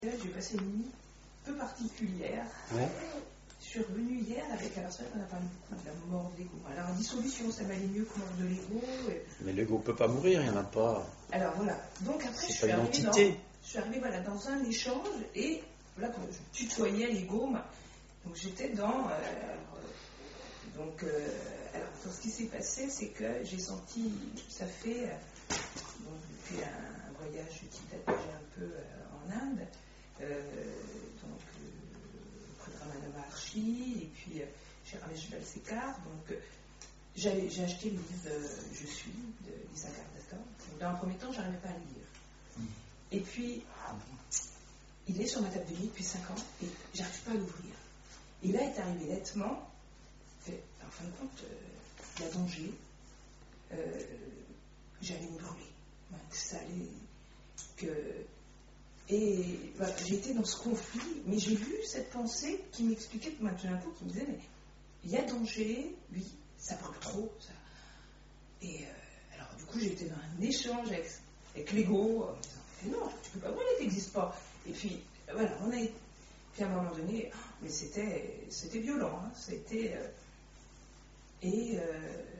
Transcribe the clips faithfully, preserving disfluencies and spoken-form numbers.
J'ai passé une nuit peu particulière. Ouais. Je suis revenue hier avec, alors c'est vrai qu'on a parlé beaucoup de la mort de l'ego. Alors en dissolution, ça m'allait mieux que mort de l'ego. Et... Mais l'ego ne peut pas mourir, il n'y en a pas. Alors voilà. Donc après, je C'est suis, pas une arrivée dans, entité. je suis arrivée voilà, dans un échange et voilà, quand je tutoyais l'ego, donc j'étais dans. Euh, donc, euh, alors, donc, ce qui s'est passé, c'est que j'ai senti, ça fait, euh, bon, depuis un, un voyage qui date déjà un peu euh, en Inde, euh, donc euh, auprès de Ramana Maharshi, et puis euh, chez Ramesh Balsekar, donc euh, j'ai, j'ai acheté le livre euh, Je suis de Lisa Cardator. Dans un premier temps, je n'arrivais pas à le lire. Et puis, il est sur ma table de lit depuis cinq ans, et j'arrive pas à l'ouvrir. Et là est arrivé nettement, fait, en fin de compte, euh, il y a danger, euh, j'allais me brûler, ouais, que ça allait, que... Et voilà, j'ai été dans ce conflit, mais j'ai vu cette pensée qui m'expliquait, moi, tout d'un coup, qui me disait, mais il y a danger, oui, ça brûle trop, ça. Et euh, alors, du coup, j'étais dans un échange avec, avec l'ego, en me disant, mais non, tu peux pas brûler, t'existes pas. Et puis, voilà, on a été... Puis à un moment donné, mais c'était, c'était violent, hein, c'était... Euh, et euh,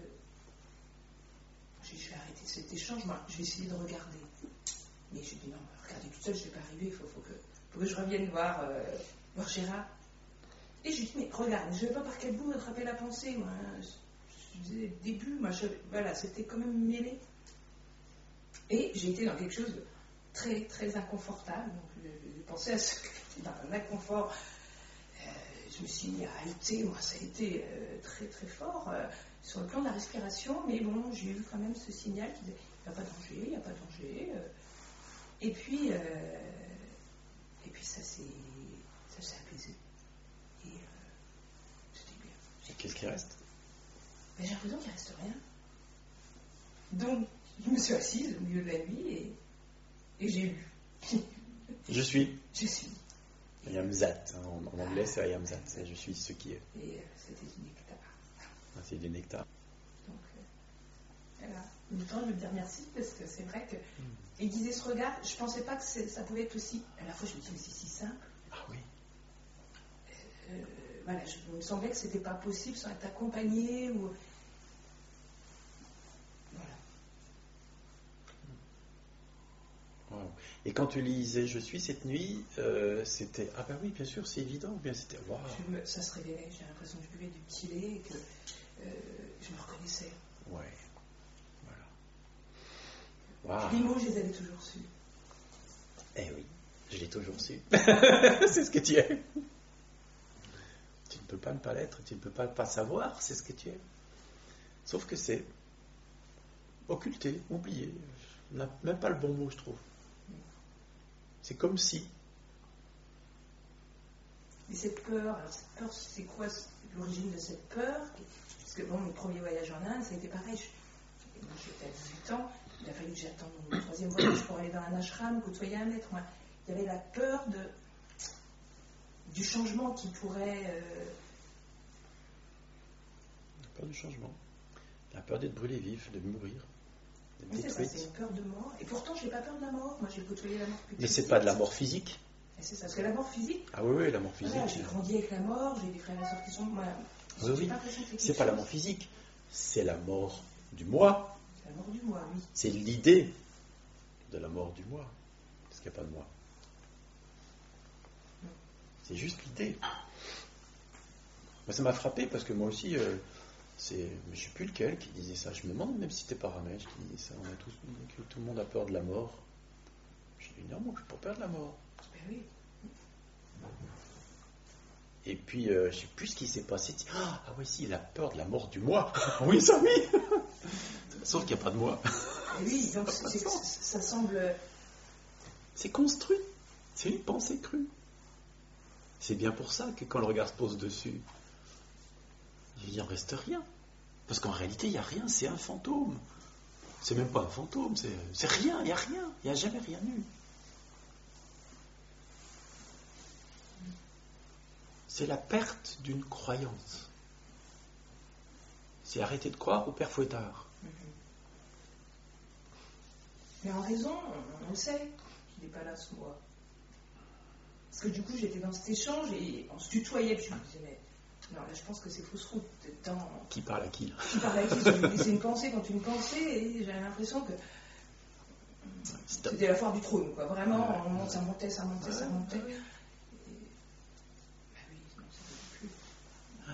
j'ai, je vais arrêter cet échange, moi, je vais essayer de regarder. Mais j'ai dit non, regarder toute seule, je ne vais pas arriver, il faut, faut, que, faut que je revienne voir, euh, voir Gérard. Et je lui ai dit, mais regarde, je ne vais pas par quel bout attraper la pensée, moi. Hein. Je, je disais, début, moi, je, voilà, c'était quand même mêlé. Et j'ai été dans quelque chose de très, très inconfortable. Donc, j'ai pensé à ce dans un inconfort. Euh, je me suis mis à halter, moi, ça a été euh, très, très fort euh, sur le plan de la respiration. Mais bon, j'ai eu quand même ce signal qui disait, il n'y a pas de danger, il n'y a pas de danger. Euh, Et puis, euh, et puis ça s'est, ça s'est apaisé. Et euh, c'était bien. Et qu'est-ce qui reste? Ben, j'ai l'impression qu'il ne reste rien. Donc, je me suis assise au milieu de la nuit et, et j'ai lu. Je suis. Je suis. Yamzat. En, en anglais, c'est Yamzat. C'est je suis ce qui est. Et euh, c'était du nectar. Ah, c'est du nectar. Donc, euh, voilà. En même temps, je veux dire merci parce que c'est vrai que. Mm. Aiguiser ce regard, je ne pensais pas que ça pouvait être aussi. À la fois, je me dis, mais c'est si simple. Ah oui. Euh, voilà, je, il me semblait que c'était pas possible sans être accompagné ou. Voilà. Wow. Et quand tu lisais Je suis cette nuit, euh, c'était ah ben oui, bien sûr, c'est évident, ou bien c'était waouh. Me, ça se révélait, j'ai l'impression que je buvais du petit lait et que euh, je me reconnaissais. Ouais. Voilà. Wow. Les mots, je les avais toujours su. Eh oui, je l'ai toujours su. C'est ce que tu es. Tu ne peux pas ne pas l'être, tu ne peux pas pas savoir, c'est ce que tu es. Sauf que c'est occulté, oublié. On n'a même pas le bon mot, je trouve. C'est comme si. Et cette peur, alors cette peur, c'est quoi l'origine de cette peur? Parce que bon, mes premiers voyages en Inde, ça a été pareil. Je, moi, j'étais à dix-huit ans, il a fallu que j'attende mon troisième voyage pour aller dans un ashram, côtoyer un maître. Moi, il y avait la peur de, du changement qui pourrait... Euh... La peur du changement. La peur d'être brûlé vif, de mourir. Oui, c'est ça, c'est une peur de mort. Et pourtant, je n'ai pas peur de la mort. Moi, j'ai côtoyé la mort plus Mais c'est pas de la mort physique. Et c'est ça, parce que la mort physique... Ah oui, oui, la mort physique. Voilà, j'ai grandi avec la mort, j'ai des frères et sœurs qui sont... Moi, oui, oui. Pas que c'est c'est pas la mort physique, c'est la mort du moi. C'est la mort du moi, oui. C'est l'idée de la mort du moi. Parce qu'il n'y a pas de moi. Non. C'est juste l'idée. Moi, ça m'a frappé parce que moi aussi... Euh, C'est, je ne sais plus lequel qui disait ça. Je me demande même si c'était pas Ramesh qui disait ça. On a tous, que tout le monde a peur de la mort. Je dis non, moi je n'ai pas peur de la mort. Ben oui. Et puis euh, je ne sais plus ce qui s'est passé. Ah, ah oui, si, il a peur de la mort du moi. Oui, ça oui. Sauf qu'il n'y a pas de moi. Et oui, donc c'est, c'est, ça semble. C'est construit. C'est une pensée crue. C'est bien pour ça que quand le regard se pose dessus, il n'en reste rien. Parce qu'en réalité, il n'y a rien, c'est un fantôme. C'est même pas un fantôme, c'est, c'est rien, il n'y a rien. Il n'y a jamais rien eu. C'est la perte d'une croyance. C'est arrêter de croire au père Fouettard. Mais en raison, on, on sait qu'il n'est pas là ce moi. que du coup, j'étais dans cet échange et on se tutoyait. Puis je me disais, mais non, là, je pense que c'est fausse route. Dans... Qui parle à qui? Qui parle à qui? C'est une pensée contre une pensée, et j'avais l'impression que c'était la foire du trône, quoi. Vraiment, on monte, ça montait, ça montait, ça montait. Et... Bah oui, non, ça ne veut plus. Ouais.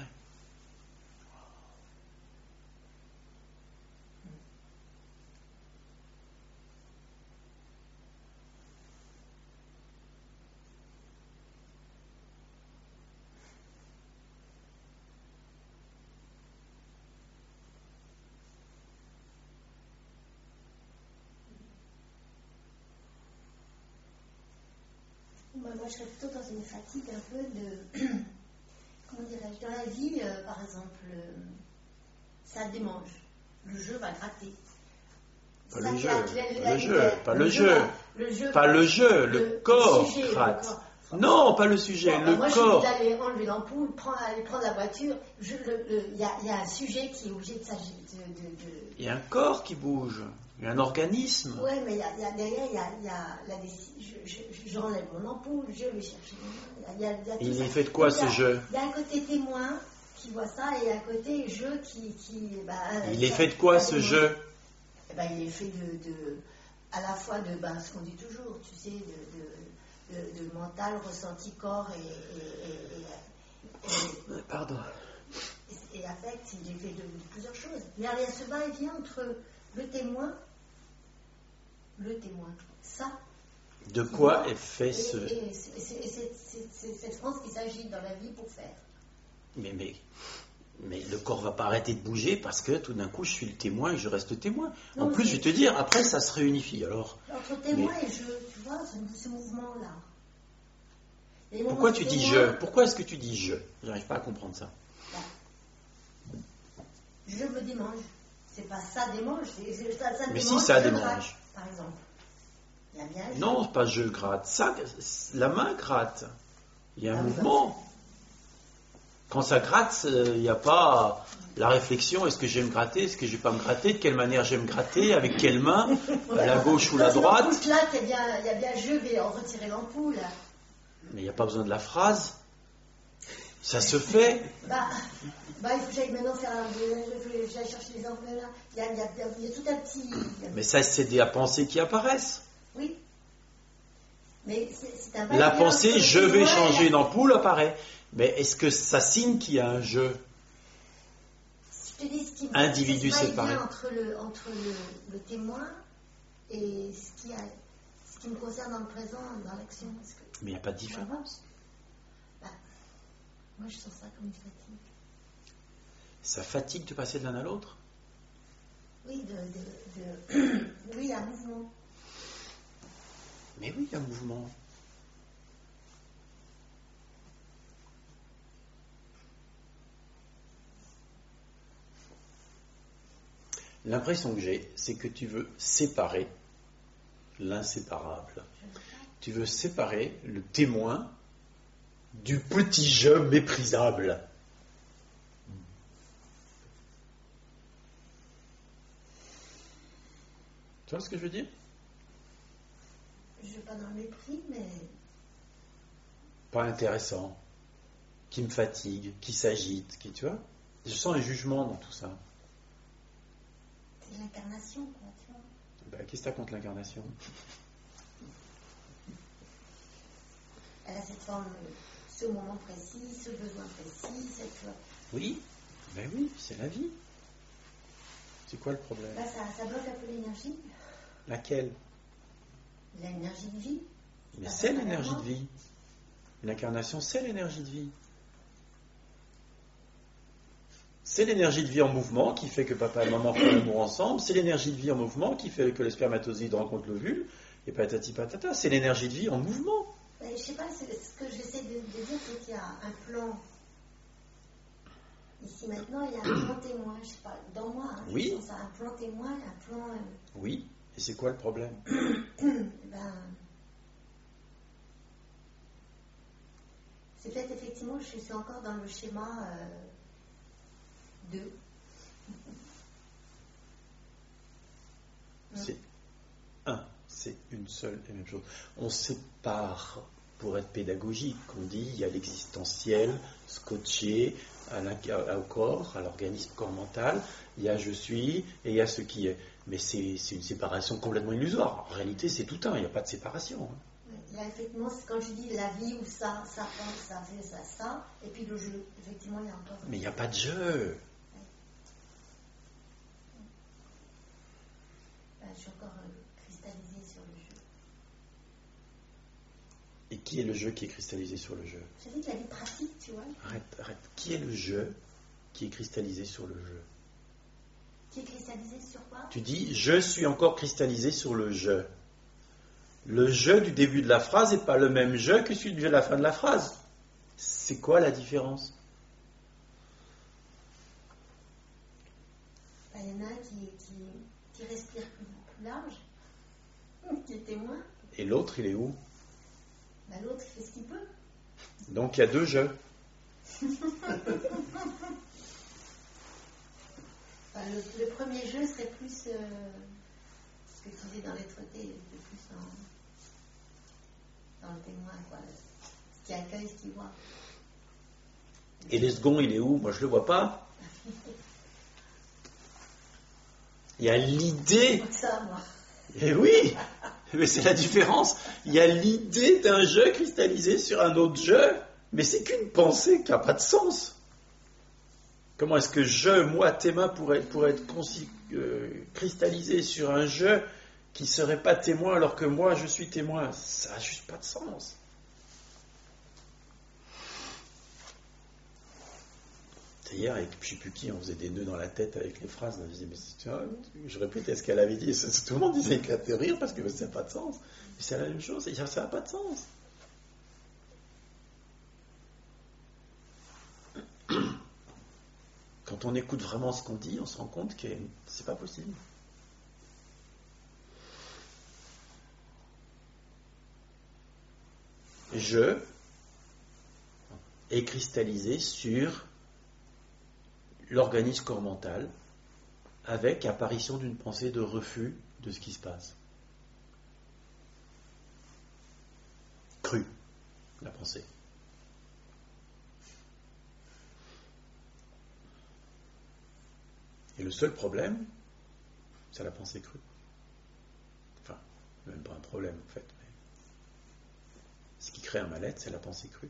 Moi, moi, je serais plutôt dans une fatigue un peu de... Comment dirais-je? Dans la vie, euh, par exemple, euh, ça démange. Le jeu va gratter. Pas Ça le jeu, gratte, la- pas la- le jeu, la- pas le jeu, va- le jeu pas va- le jeu, le le corps sujet, le gratte. corps. Non, pas le sujet, Bon, bah, le moi, corps. je dis d'aller enlever l'ampoule, prendre, aller prendre la voiture. Il y, y a un sujet qui est obligé de s'agir. De, de, de... Il y a un corps qui bouge, il y a un organisme. Oui, mais y a, y a, derrière, il y a, y a la décision. Je, je, je renlève mon ampoule, je vais chercher mon... Y a, y a, y a Il ça. est fait de quoi, Donc, ce y a, jeu? Il y a un côté témoin qui voit ça et un côté jeu qui... qui bah, Il ça, est fait de quoi, ce témoin. jeu? Eh ben, il est fait de, de, à la fois de ben, ce qu'on dit toujours, tu sais, de, de, de, de mental, ressenti, corps et, et, et, et, et, Pardon. et, et affect. Il est fait de, de plusieurs choses. Mais il y a ce va-et-vient entre le témoin, le témoin, ça. De quoi est fait ce... Et, et c'est cette France qu'il s'agit dans la vie pour faire. Mais, mais, mais le corps va pas arrêter de bouger parce que tout d'un coup je suis le témoin et je reste témoin. Non, en plus, mais- je vais te dire, après ça se réunifie. Alors, Entre témoin Mais- et je, tu vois, ce, ce mouvement-là. Les pourquoi moments tu de dis témoin, je? Pourquoi est-ce que tu dis je? J'arrive pas à comprendre ça. Je me démange. C'est pas ça démange. c'est- c'est- ça, ça Mais si, démange, ça je démange. gratte, par exemple. Il y a bien un jeu. Non, c'est pas je gratte. Ça, la main gratte. Il y a un Ah oui, mouvement. Quand ça gratte, il n'y a pas la réflexion, est-ce que je vais me gratter, est-ce que je vais pas me gratter, de quelle manière je vais me gratter, avec quelle main, la gauche ou la Quand droite. l'ampoule claque, il y a bien, il y a bien je vais en retirer l'ampoule. Mais il n'y a pas besoin de la phrase. Ça se fait. Bah, bah, il faut que j'aille maintenant faire un. Il faut que j'aille chercher les ampoules là. Il y a, il y a, il y a tout un petit. il y a- Mais ça, c'est des pensées qui apparaissent. Oui. Mais c'est c'est un La va-et-vient pensée, entre je le vais témoin et changer la- une ampoule, apparaît. Mais est-ce que ça signe qu'il y a un jeu? Je te dis ce qui Individu ce va-et-vient séparé. entre le entre le, le témoin et ce qui a ce qui me concerne dans le présent, dans l'action. Parce que, Mais il n'y a pas de différence. bah, moi, je sens ça comme une fatigue. Ça fatigue de passer de l'un à l'autre. Oui, de, de, de oui, un mouvement. Mais oui, il y a un mouvement. L'impression que j'ai, c'est que tu veux séparer l'inséparable. Tu veux séparer le témoin du petit jeu méprisable. Tu vois ce que je veux dire? Je ne vais pas dans le mépris, mais Pas intéressant, qui me fatigue, qui s'agite, qui, tu vois? Je sens un jugement dans tout ça. c'est l'incarnation, quoi, tu vois. Ben, qu'est-ce que tu as contre l'incarnation? Elle a cette forme, ce moment précis, ce besoin précis, cette. Oui, ben oui, c'est la vie. C'est quoi le problème? Là, ça, ça bloque un peu l'énergie, Laquelle? l'énergie de vie. Mais Ça c'est va l'énergie de vraiment. vie. L'incarnation, c'est l'énergie de vie. C'est l'énergie de vie en mouvement qui fait que papa et maman font l'amour ensemble. C'est l'énergie de vie en mouvement qui fait que le spermatozoïde rencontre l'ovule. Et patati patata. C'est l'énergie de vie en mouvement. Mais je sais pas, c'est- ce que j'essaie de, de dire, c'est qu'il y a un plan. Ici maintenant, il y a un plan témoin, je sais pas, dans moi, hein, je Oui. sens ça, un plan témoin, un plan. euh, Oui. Et c'est quoi le problème? ben, c'est peut-être effectivement, je suis encore dans le schéma euh, de. C'est un. C'est une seule et même chose. On sépare pour être pédagogique. On dit il y a l'existentiel scotché à au corps, à l'organisme corps mental, il y a je suis et il y a ce qui est. Mais c'est, c'est une séparation complètement illusoire. En réalité, c'est tout un, il n'y a pas de séparation. Hein. Là, effectivement, c'est quand je dis la vie où ça, ça pense, ça fait ça, ça, et puis le jeu, effectivement, il y a encore. Mais il n'y a pas de jeu. Ben, je suis encore euh, cristallisée sur le jeu. Et qui est le jeu qui est cristallisé sur le jeu? Je dis que la vie pratique, tu vois. Arrête, arrête. Qui est le jeu qui est cristallisé sur le jeu? Qui est cristallisé sur quoi? Tu dis, je suis encore cristallisé sur le je. Le je du début de la phrase n'est pas le même je que celui de la fin de la phrase. C'est quoi la différence? Ben, il y en a un qui, qui, qui respire plus, plus large, qui est témoin. Et l'autre, il est où? Ben, l'autre, il fait ce qu'il peut. Donc il y a deux je. Enfin, le, le premier jeu serait plus euh, ce que tu dis dans les traités, de plus dans, dans le témoin, quoi. Ce qui accueille, ce qui voit. Et les seconds, il est où? Moi, je le vois pas. Il y a l'idée. Ça, moi. Et oui, mais c'est la différence. Il y a l'idée d'un je cristallisé sur un autre je, mais c'est qu'une pensée qui n'a pas de sens. Comment est-ce que je, moi, Théma, pourrait, pourrait être consi- euh, cristallisé sur un je qui ne serait pas témoin alors que moi, je suis témoin? Ça n'a juste pas de sens. Hier, avec je ne sais plus qui, on faisait des nœuds dans la tête avec les phrases. On disait, mais tu vois, je répétais ce qu'elle avait dit. Tout le monde disait éclater de rire parce que ça n'a pas de sens. Mais c'est la même chose, ça n'a pas de sens. Quand on écoute vraiment ce qu'on dit, on se rend compte que c'est pas possible. Je est cristallisé sur l'organisme corps mental avec apparition d'une pensée de refus de ce qui se passe. Crue, la pensée. Et le seul problème, c'est la pensée crue. Enfin, même pas un problème en fait. Mais ce qui crée un mal-être, c'est la pensée crue.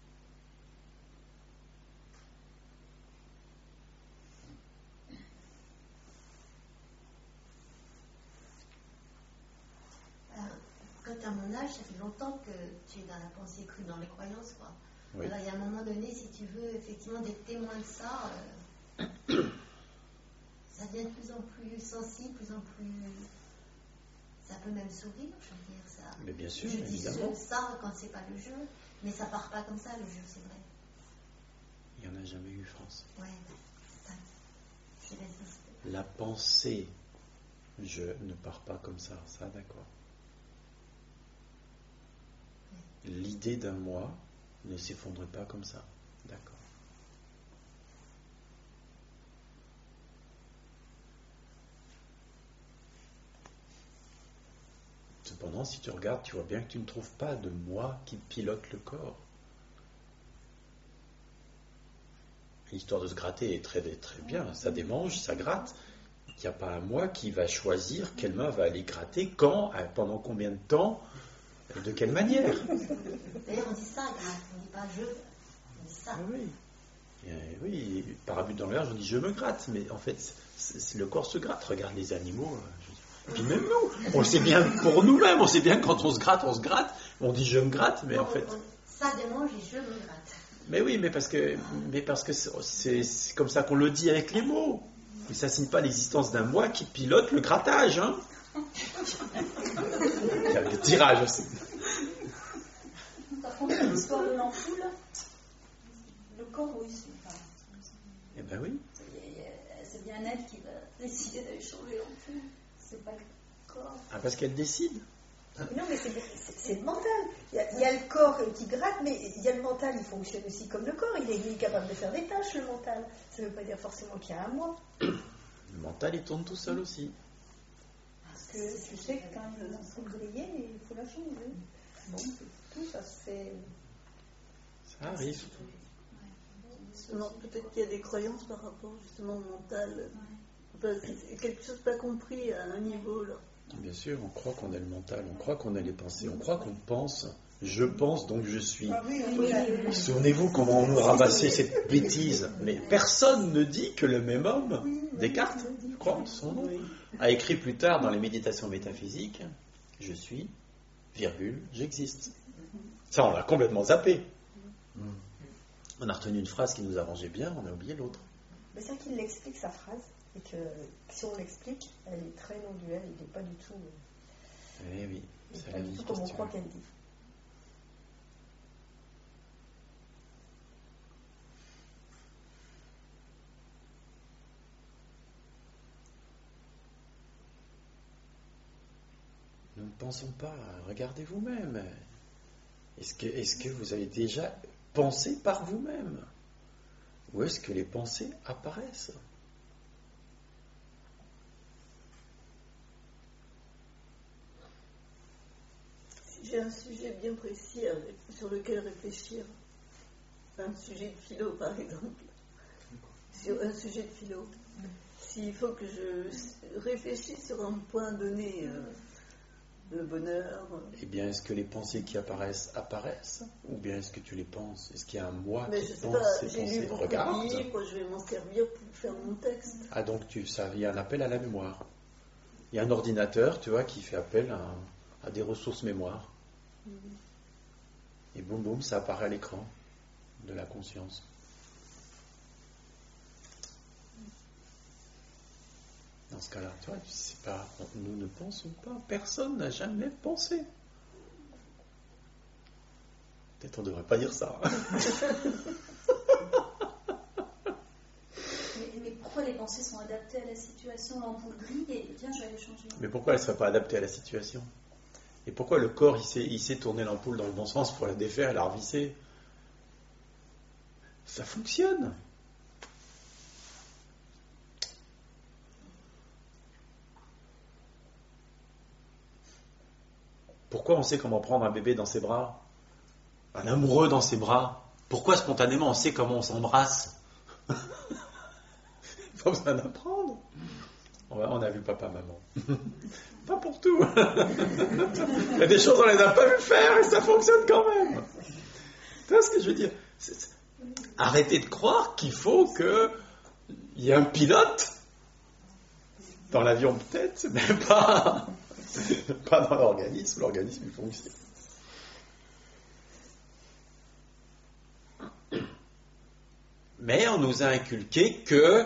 Quand tu as mon âge, ça fait longtemps que tu es dans la pensée crue, dans les croyances, quoi. Oui. Alors, il y a un moment donné, si tu veux effectivement d'être témoin de ça, euh, ça devient de plus en plus sensible, de plus en plus. Ça peut même sourire, je veux dire ça. Mais bien sûr, je dis évidemment. ça quand c'est pas le jeu, mais ça part pas comme ça, le jeu, c'est vrai. Il n'y en a jamais eu, France. Ouais, ça, je résiste. La pensée, je ne pars pas comme ça, ça d'accord. L'idée d'un moi ne s'effondre pas comme ça, d'accord. Cependant, si tu regardes, tu vois bien que tu ne trouves pas de moi qui pilote le corps. L'histoire de se gratter est très, très bien, ça démange, ça gratte. Il n'y a pas un moi qui va choisir quelle main va aller gratter, quand, pendant combien de temps, de quelle manière. D'ailleurs, on dit ça, gratte, on ne dit pas je, on dit ça. Ah oui. Et oui, par abus dans l'air, on dit je me gratte, mais en fait, c'est, c'est, le corps se gratte. Regarde les animaux. Et puis même nous, on le sait bien pour nous-mêmes, on sait bien que quand on se gratte, on se gratte. On dit je me gratte, mais non, en fait. On, ça démange et je me gratte. Mais oui, mais parce que, mais parce que c'est, c'est, c'est comme ça qu'on le dit avec les mots. Mais ça ne signe pas l'existence d'un moi qui pilote le grattage, hein. Il y a le tirage aussi. Par contre, l'histoire de l'ampoule, le corps, oui, c'est pas. Eh ben oui. C'est bien elle qui va décider d'aller changer l'ampoule. C'est pas le corps. Ah, parce qu'elle décide. Non, mais c'est, c'est, c'est le mental. Il y, a, il y a le corps qui gratte, mais il y a le mental, il fonctionne aussi comme le corps. Il est, il est capable de faire des tâches, le mental. Ça ne veut pas dire forcément qu'il y a un moi. Le mental, il tourne tout seul aussi. Parce que tu sais que quand l'ampoule grillée, il faut la changer. Bon, tout, ça se fait. Ça arrive. Non, peut-être qu'il y a des croyances par rapport justement au mental. Enfin, c'est quelque chose pas compris à un niveau là. Bien sûr, on croit qu'on a le mental, on croit qu'on a les pensées, on croit qu'on pense. Je pense, donc je suis. Ah oui, oui, oui. Souvenez-vous comment on nous ramassait cette bêtise. Mais personne ne dit que le même homme, Descartes, je crois, de son nom, a écrit plus tard dans les méditations métaphysiques, je suis, virgule, j'existe. Ça, on l'a complètement zappé. On a retenu une phrase qui nous arrangeait bien, on a oublié l'autre. Mais c'est vrai qu'il l'explique, sa phrase, et que si on l'explique, elle est très non duelle, il n'est pas du tout, Eh oui, il est c'est pas la du vie tout comme on question. croit qu'elle dit. Nous ne pensons pas, regardez vous-même. Est-ce que, est-ce que vous avez déjà pensé par vous-même? Ou est-ce que les pensées apparaissent? Si j'ai un sujet bien précis avec- sur lequel réfléchir, un sujet de philo par exemple, sur un sujet de philo, s'il faut que je réfléchisse sur un point donné, euh, le bonheur, Eh bien, est-ce que les pensées qui apparaissent apparaissent? Ou bien est-ce que tu les penses? Est-ce qu'il y a un moi mais qui je sais pense pas, ces j'ai lu pensées? beaucoup Regarde. de livres, je vais m'en servir pour faire mon texte. Ah, donc tu, ça, il y a un appel à la mémoire. Il y a un ordinateur, tu vois, qui fait appel à, à des ressources mémoire. Et boum boum, ça apparaît à l'écran de la conscience. Dans ce cas-là, tu vois, c'est pas, nous ne pensons pas. Personne n'a jamais pensé. Peut-être on ne devrait pas dire ça. Mais, mais pourquoi les pensées sont adaptées à la situation? L'ampoule grille et tiens, je vais aller changer. Mais pourquoi elle ne serait pas adaptée à la situation? Et pourquoi le corps, il sait, il sait tourner l'ampoule dans le bon sens pour la défaire et la revisser? Ça fonctionne. Pourquoi on sait comment prendre un bébé dans ses bras? Un amoureux dans ses bras? Pourquoi spontanément on sait comment on s'embrasse? Pas besoin d'apprendre. On a vu papa, maman. Pas pour tout. Il y a des choses on les a pas vu faire et ça fonctionne quand même. Tu vois ce que je veux dire? C'est, c'est... Arrêtez de croire qu'il faut qu'il y ait un pilote dans l'avion peut-être, mais pas, pas dans l'organisme. L'organisme il fonctionne. Mais on nous a inculqué que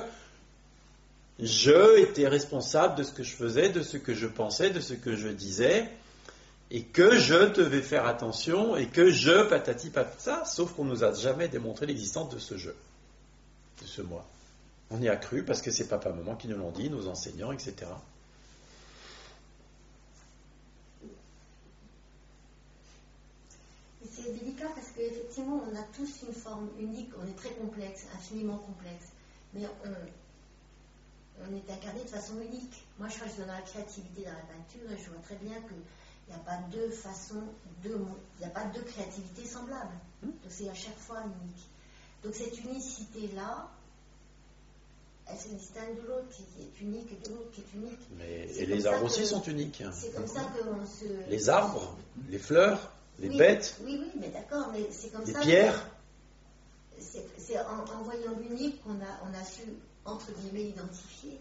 je étais responsable de ce que je faisais, de ce que je pensais, de ce que je disais, et que je devais faire attention, et que je patati patata, sauf qu'on ne nous a jamais démontré l'existence de ce je, de ce moi. On y a cru parce que c'est papa-maman qui nous l'ont dit, nos enseignants, et cetera. Et c'est délicat parce qu'effectivement, on a tous une forme unique, on est très complexe, infiniment complexe, mais on, on est incarné de façon unique. Moi, je suis dans la créativité, dans la peinture, et je vois très bien qu'il n'y a pas deux façons, deux, il n'y a pas deux créativités semblables. Donc c'est à chaque fois unique. Donc cette unicité-là, elle se distingue de l'autre, qui est unique, et de l'autre qui est unique. Mais, C'est et comme les ça arbres que- aussi sont uniques. C'est comme ça qu'on se... Les arbres, les fleurs, les Oui, bêtes, Oui, oui, mais d'accord, mais c'est comme les ça. pierres. que- C'est, c'est en, en voyant l'unique qu'on a, on a su, entre guillemets, identifier.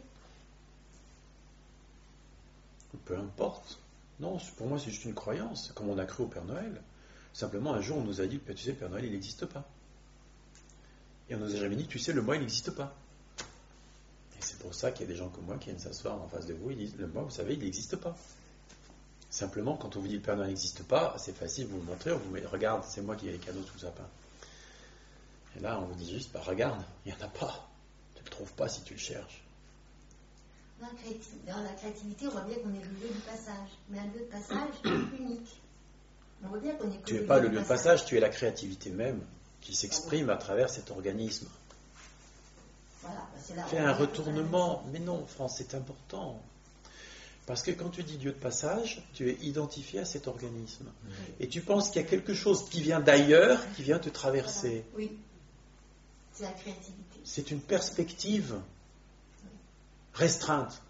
Peu importe. Non, c'est- pour moi, c'est juste une croyance. Comme on a cru au Père Noël. Simplement, un jour, on nous a dit, tu sais, le Père Noël, il n'existe pas. Et on nous a jamais dit, tu sais, le moi, il n'existe pas. Et c'est pour ça qu'il y a des gens comme moi qui viennent s'asseoir en face de vous et disent, le moi, vous savez, il n'existe pas. Simplement, quand on vous dit, le Père Noël n'existe pas, c'est facile, vous le montrez, on vous met, regarde, c'est moi qui ai les cadeaux sous le sapin. Et là, on vous dit juste, bah, regarde, il n'y en a pas. Tu ne le trouves pas si tu le cherches. Dans la, créati- dans la créativité, on voit bien qu'on est le lieu du passage. Mais un lieu de passage unique. On voit bien qu'on est que Tu n'es pas le lieu de passage, tu es la créativité même qui s'exprime à travers cet organisme. Voilà, bah, c'est là, Fais on un voit que retournement. Mais non, France, c'est important. Parce que quand tu dis Dieu de passage, tu es identifié à cet organisme. Oui. Et tu penses qu'il y a quelque chose qui vient d'ailleurs, qui vient te traverser. Voilà. Oui, c'est la créativité. C'est une perspective restreinte.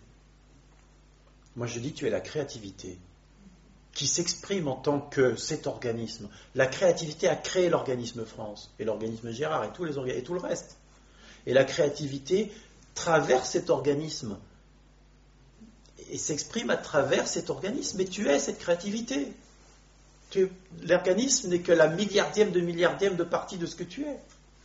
Moi je dis tu es la créativité qui s'exprime en tant que cet organisme. La créativité a créé l'organisme France, et l'organisme Gérard, et tous les orga- et tout le reste. Et la créativité traverse cet organisme, et s'exprime à travers cet organisme, et tu es cette créativité. Tu es- l'organisme n'est que la milliardième de milliardième de partie de ce que tu es.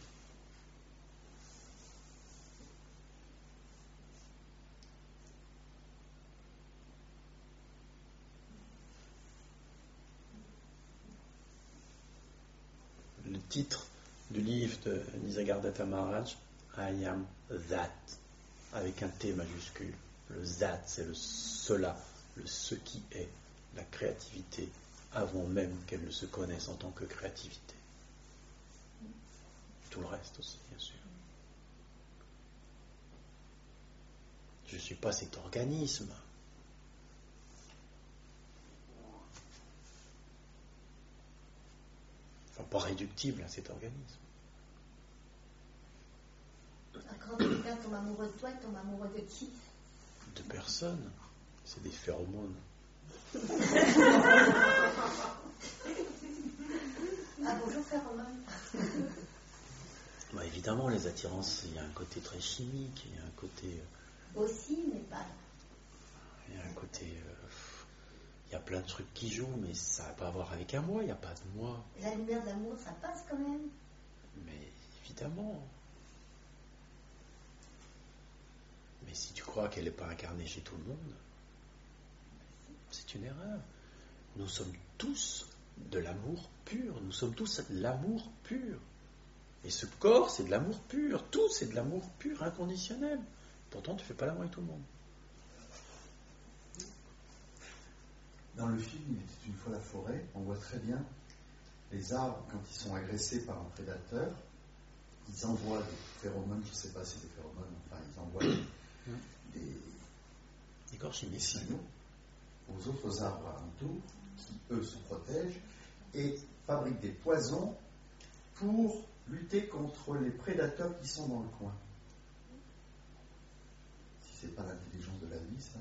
Le titre du livre de Nisargadatta Maharaj, I am that, avec un T majuscule. Le that, c'est le cela, le ce qui est, la créativité, avant même qu'elle ne se connaisse en tant que créativité. Tout le reste aussi, bien sûr. Je ne suis pas cet organisme. Enfin, pas réductible à cet organisme. Quand quelqu'un tombe amoureux de toi, il tombe amoureux de qui? De personne. C'est des phéromones. Ah bonjour phéromone. Bah, évidemment, les attirances, il y a un côté très chimique, il y a un côté... Aussi, mais pas. Il y a un côté... euh, il y a plein de trucs qui jouent, mais ça n'a pas à voir avec un moi, il n'y a pas de moi. La lumière de l'amour, ça passe quand même. Mais évidemment. Mais si tu crois qu'elle n'est pas incarnée chez tout le monde, c'est une erreur. Nous sommes tous de l'amour pur. Nous sommes tous l'amour pur. Et ce corps, c'est de l'amour pur. Tout, c'est de l'amour pur, inconditionnel. Pourtant, tu ne fais pas l'amour avec tout le monde. Dans le film Il était une fois la forêt, on voit très bien les arbres, quand ils sont agressés par un prédateur, ils envoient des phéromones, je ne sais pas si des phéromones, enfin, ils envoient des, des, des corps chimiques, des signaux aux autres arbres alentours, qui eux se protègent et fabriquent des poisons pour lutter contre les prédateurs qui sont dans le coin. Si c'est pas l'intelligence de la vie, ça.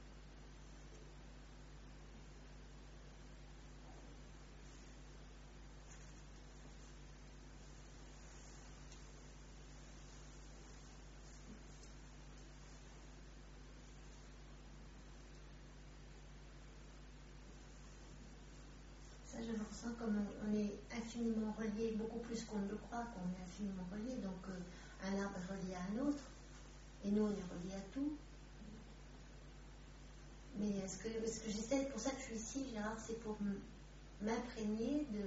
Ça, je le ressens comme on, on est infiniment reliés, beaucoup plus qu'on ne le croit, qu'on est infiniment reliés. Donc, euh, un arbre est relié à un autre, et nous, on est reliés à tout. Mais est-ce que, est-ce que j'essaie, pour ça que je suis ici, Gérard, c'est pour m- m'imprégner de,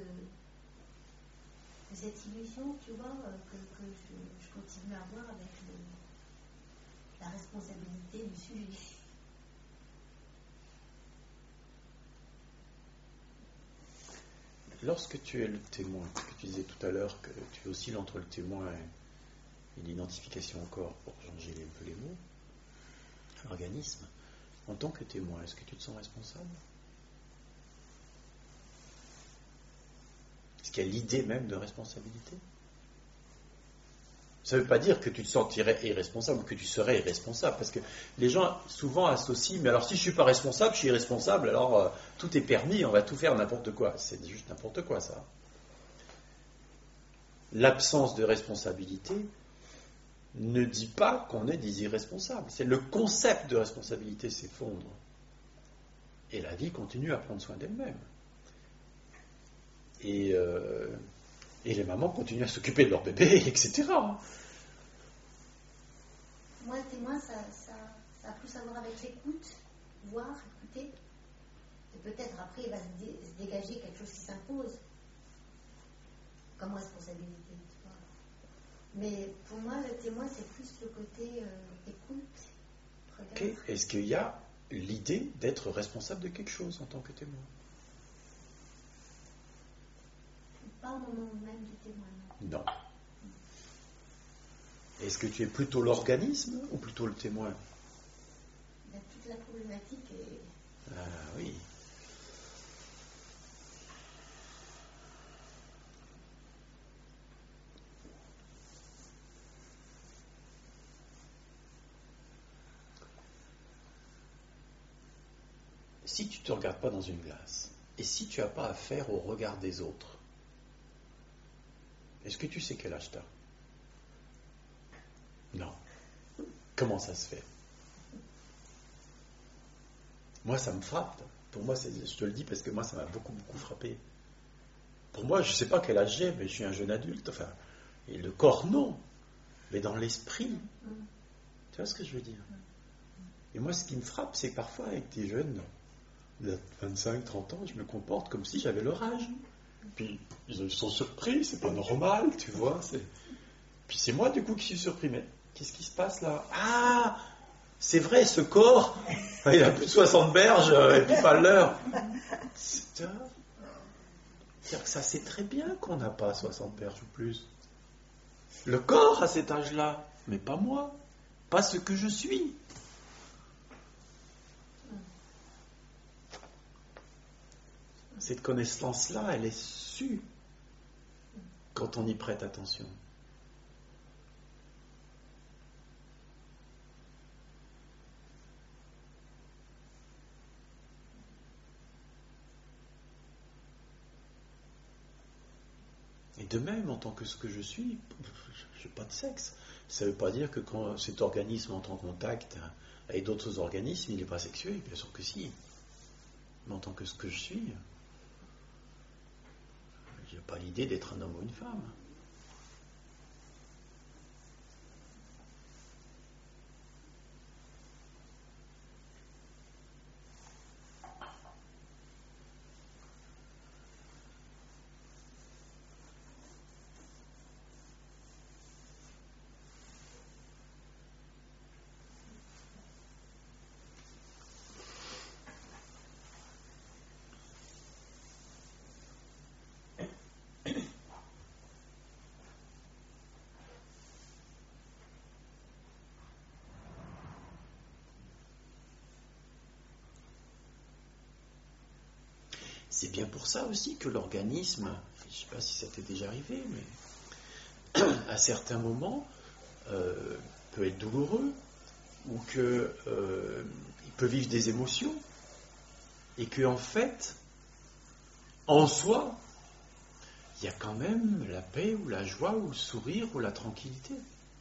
de cette illusion, tu vois, euh, que, que je, je continue à avoir avec le- la responsabilité du sujet. Lorsque tu es le témoin, que tu disais tout à l'heure que tu oscilles entre le témoin et, et l'identification au corps, pour changer un peu les mots, l'organisme, en tant que témoin, est-ce que tu te sens responsable? Est-ce qu'il y a l'idée même de responsabilité? Ça ne veut pas dire que tu te sentirais irresponsable ou que tu serais irresponsable, parce que les gens souvent associent, mais alors si je ne suis pas responsable, je suis irresponsable, alors euh, tout est permis, on va tout faire n'importe quoi. C'est juste n'importe quoi, ça. L'absence de responsabilité ne dit pas qu'on est des irresponsables. C'est le concept de responsabilité s'effondre. Et la vie continue à prendre soin d'elle-même. Et... Euh, Et les mamans continuent à s'occuper de leur bébé, et cetera. Moi, le témoin, ça, ça, ça a plus à voir avec l'écoute, voir, écouter. Et peut-être après, il va se, dé- se dégager quelque chose qui s'impose comme responsabilité. Tu vois. Mais pour moi, le témoin, c'est plus le côté euh, écoute, regard. Okay. Est-ce qu'il y a l'idée d'être responsable de quelque chose en tant que témoin? Pas au moment même du témoin. Non. Est-ce que tu es plutôt l'organisme ou plutôt le témoin? Ben, tout toute la problématique est... Ah oui. Si tu ne te regardes pas dans une glace, et si tu n'as pas affaire au regard des autres, est-ce que tu sais quel âge tu as? Non. Comment ça se fait? Moi, ça me frappe. Pour moi, c'est, je te le dis parce que moi, ça m'a beaucoup, beaucoup frappé. Pour moi, je ne sais pas quel âge j'ai, mais je suis un jeune adulte. Enfin, et le corps, non. Mais dans l'esprit. Tu vois ce que je veux dire? Et moi, ce qui me frappe, c'est que parfois, avec des jeunes de vingt-cinq, trente ans, je me comporte comme si j'avais leur âge. Puis, ils sont surpris, c'est pas normal, tu vois. C'est... Puis c'est moi, du coup, qui suis surpris. Mais qu'est-ce qui se passe là? Ah, c'est vrai, ce corps, il a plus de soixante berges, et puis pas l'heure. C'est-à-dire que ça, c'est très bien qu'on n'a pas soixante berges ou plus. Le corps à cet âge-là, mais pas moi, pas ce que je suis. Cette connaissance-là, elle est sue quand on y prête attention. Et de même, en tant que ce que je suis, je n'ai pas de sexe. Ça ne veut pas dire que quand cet organisme entre en contact avec d'autres organismes, il n'est pas sexué. Bien sûr que si. Mais en tant que ce que je suis, je n'ai pas l'idée d'être un homme ou une femme. C'est bien pour ça aussi que l'organisme, je ne sais pas si ça t'est déjà arrivé, mais à certains moments, euh, peut être douloureux, ou qu'il euh, peut vivre des émotions, et qu'en fait, en soi, il y a quand même la paix, ou la joie, ou le sourire, ou la tranquillité.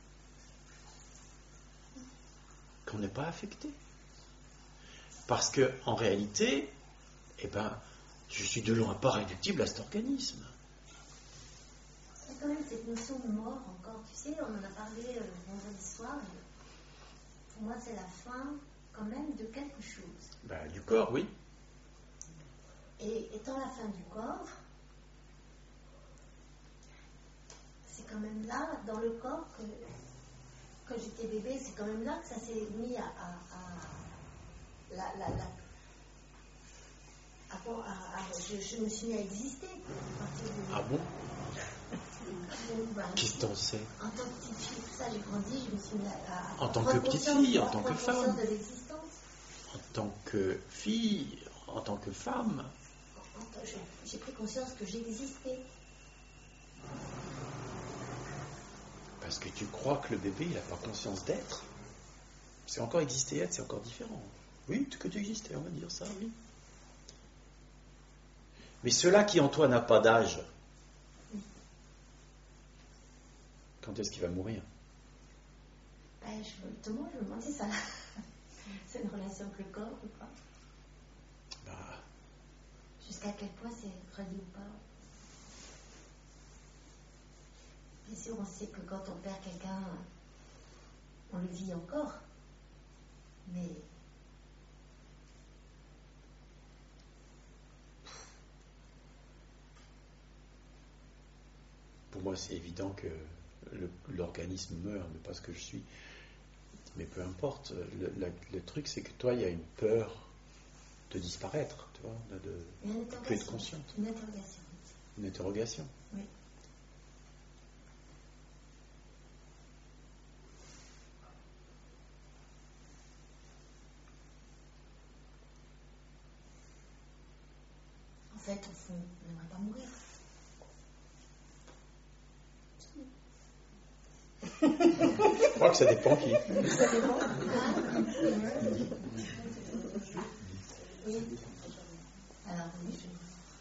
Qu'on n'est pas affecté. Parce que, en réalité, eh ben, je suis de loin pas réductible à cet organisme. Il y a quand même cette notion de mort encore. Tu sais, on en a parlé euh, vendredi soir. Et pour moi, c'est la fin quand même de quelque chose. Ben, du corps, oui. Et étant la fin du corps, c'est quand même là, dans le corps, que quand j'étais bébé, c'est quand même là que ça s'est mis à... à, à la, la, la, à, à, à, je, je me suis mis à exister. À partir de... Ah bon? Donc, bah, Qu'est-ce que t'en sais? En tant que petite fille, tout ça, j'ai grandi, je me suis mis à... à en tant que petite fille, en tant que femme. De l'existence. En tant que fille, en tant que femme. J'ai pris conscience que j'existais. Parce que tu crois que le bébé, il n'a pas conscience d'être. C'est encore exister, être, c'est encore différent. Oui, que tu existais, on va dire ça, oui. Mais cela qui en toi n'a pas d'âge, quand est-ce qu'il va mourir? Ben, je, justement, je me demande si ça c'est une relation avec le corps ou pas. Bah. Jusqu'à quel point c'est relié ou pas. Bien sûr, on sait que quand on perd quelqu'un, on le vit encore. Mais... Pour moi, c'est évident que le, l'organisme meurt, mais pas ce que je suis. Mais peu importe. Le, la, le truc, c'est que toi, il y a une peur de disparaître, tu vois, de, de, de plus être consciente. Une interrogation. Une interrogation. Oui. fait, au fond, on n'aimerait pas mourir. Je crois que ça dépend qui. Ça dépend. Oui. Alors, oui, je...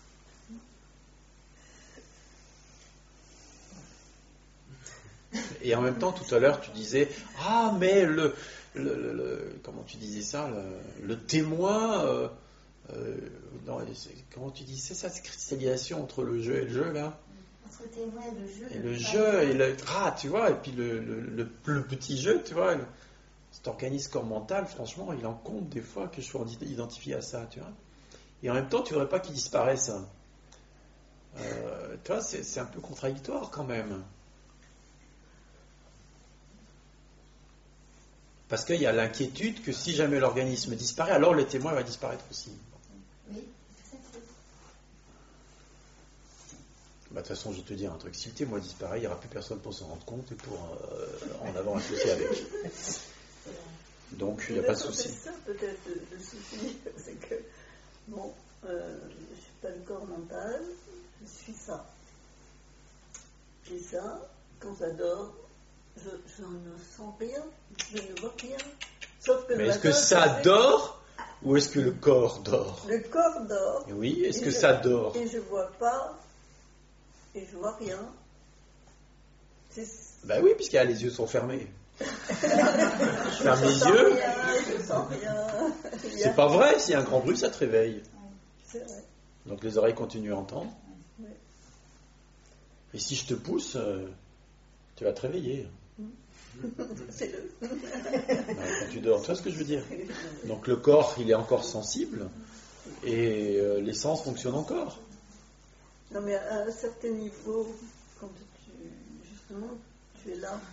Et en même temps, tout à l'heure, tu disais, ah, mais le, le, le- le- comment tu disais ça, le, le témoin, euh, euh, non, comment tu disais ça, cette cristallisation entre le jeu et le jeu, là, Entre le témoin et le jeu. et le jeu, et le, ah, tu vois, et puis le, le, le, le petit jeu, tu vois, le- cet organisme corps mental, franchement, il en compte des fois que je sois identifié à ça, tu vois. Et en même temps, tu voudrais pas qu'il disparaisse. Euh, tu vois, c'est, c'est un peu contradictoire quand même. Parce qu'il y a l'inquiétude que si jamais l'organisme disparaît, alors le témoin va disparaître aussi. Oui, tout à fait. Bah, de toute façon, je vais te dire un truc. Si le témoin disparaît, il n'y aura plus personne pour s'en rendre compte et pour euh, en avoir un souci avec. Donc, il n'y a pas de souci. C'est ça peut-être le, le souci, c'est que, bon, euh, je ne suis pas le corps mental, je suis ça. Et ça, quand ça dort, je, je ne sens rien, je ne vois rien. Sauf que le Mais est-ce matin, que ça je- dort ou est-ce que le corps dort? Le corps dort. Oui, est-ce Et que je- ça dort? Et je vois pas, et je vois rien. C'est, Ben oui, puisque les yeux sont fermés. Je ferme je les sens yeux. rien, je sens rien. Il y a- C'est pas vrai, s'il y a un grand bruit, ça te réveille. C'est vrai. Donc les oreilles continuent à entendre. Ouais. Et si je te pousse, euh, tu vas te réveiller. C'est le. Ben, quand tu dors, tu vois ce que je veux dire? Donc le corps, il est encore sensible et euh, les sens fonctionnent encore. Non, mais à un certain niveau, quand tu, justement, tu es là,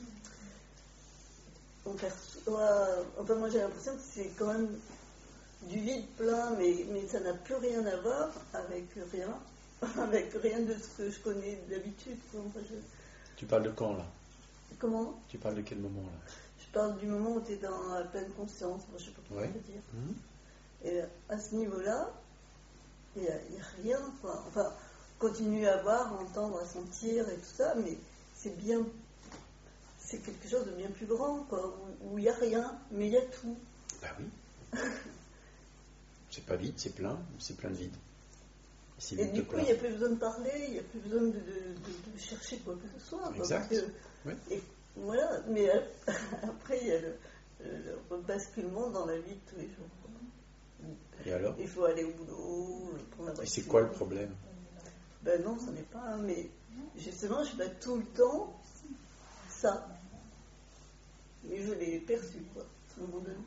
on perçoit. Enfin, moi j'ai l'impression que c'est quand même du vide plein, mais, mais ça n'a plus rien à voir avec rien, avec rien de ce que je connais d'habitude. quoi. Enfin, je- Tu parles de quand là? Comment Tu parles de quel moment là? Je parle du moment où tu es dans la pleine conscience, moi, je ne sais pas comment Ouais. te dire. Mhm. Et à ce niveau-là, il n'y a, il y a rien, quoi. Enfin, on continue à voir, à entendre, à sentir et tout ça, mais c'est bien, c'est quelque chose de bien plus grand, quoi, où- où il n'y a rien, mais il y a tout. Ben oui. C'est pas vide, c'est plein, c'est plein de vide. C'est Et vide du de coup, plein. il n'y a plus besoin de parler, il n'y a plus besoin de, de- de- de chercher quoi que ce soit. quoi, Exact. parce que- Oui. et voilà, mais euh, après, il y a le, le rebasculement dans la vie de tous les jours. quoi. Et alors? Il faut aller au boulot, prendre la Et voiture. c'est quoi le problème? Ben non, ça n'est pas un, mais justement, je fais pas tout le temps ça. Mais je l'ai perçu, quoi, à un moment donné.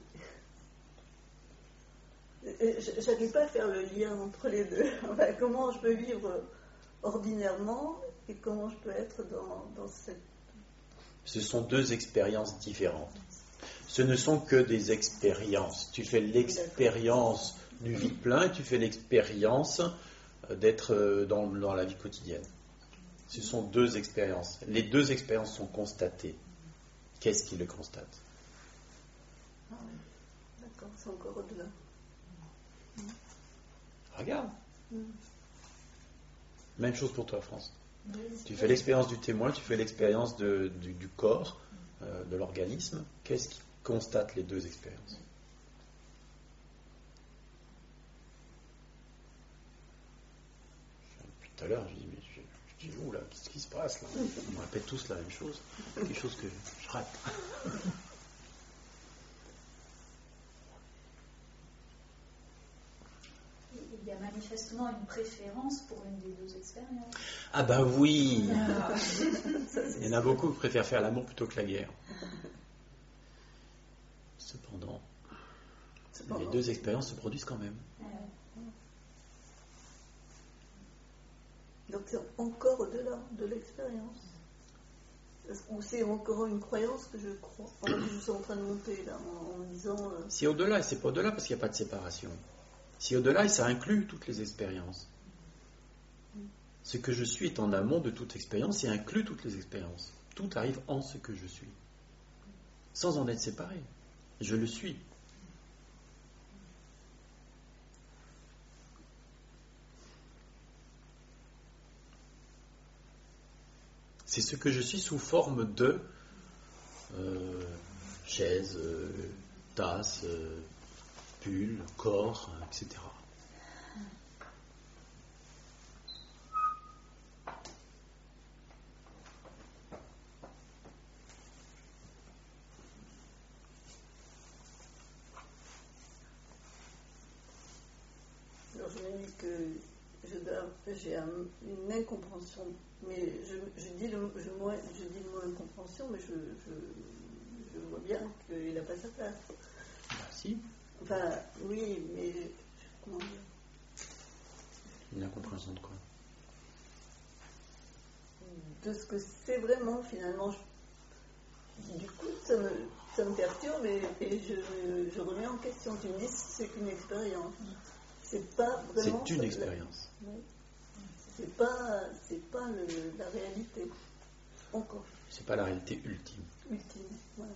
Et je- J'arrive pas à faire le lien entre les deux. Enfin, comment je peux vivre ordinairement et comment je peux être dans, dans cette... Ce sont deux expériences différentes. Ce ne sont que des expériences. Tu fais l'expérience du vide plein et tu fais l'expérience d'être dans, dans la vie quotidienne. Ce sont deux expériences. Les deux expériences sont constatées. Qu'est-ce qui le constate? Ah oui, d'accord, c'est encore au-delà. Regarde. Mm. Même chose pour toi, France. Oui, Tu fais l'expérience du témoin, tu fais l'expérience de- du, du corps, euh, de l'organisme. Qu'est-ce qui constate les deux expériences? Depuis tout à l'heure, je dis, mais je, je dis où là? Qu'est-ce qui se passe là? On répète tous la même chose. Quelque chose que je rate. Il y a manifestement une préférence pour une des deux expériences. Ah bah oui! Ah, Il y en a beaucoup qui préfèrent faire l'amour plutôt que la guerre. Cependant, Cependant, les deux expériences se produisent quand même. Donc c'est encore au-delà de l'expérience. Ou c'est encore une croyance que je crois. En fait, je suis en train de monter là en, en me disant. euh, C'est au-delà, et c'est pas au-delà parce qu'il n'y a pas de séparation. C'est au-delà et ça inclut toutes les expériences. Ce que je suis est en amont de toute expérience et inclut toutes les expériences. Tout arrive en ce que je suis. Sans en être séparé. Je le suis. C'est ce que je suis sous forme de euh, chaise, euh, tasse, euh, pull, corps, et cetera. Alors je me dis que je dois, j'ai un, une incompréhension, mais je, je, dis le, je, moi, je dis le mot incompréhension, mais je, je, je vois bien qu'il n'a pas sa place. Ah, si. Enfin, oui, mais comment dire? Une incompréhension de quoi? De ce que c'est vraiment, finalement. Je, du coup, ça me, ça me perturbe et, et je, je remets en question. Tu me dis, c'est qu'une expérience. C'est pas vraiment. C'est une expérience. La, oui. C'est pas, c'est pas le, la réalité. Encore. C'est pas la réalité ultime. Ultime, voilà.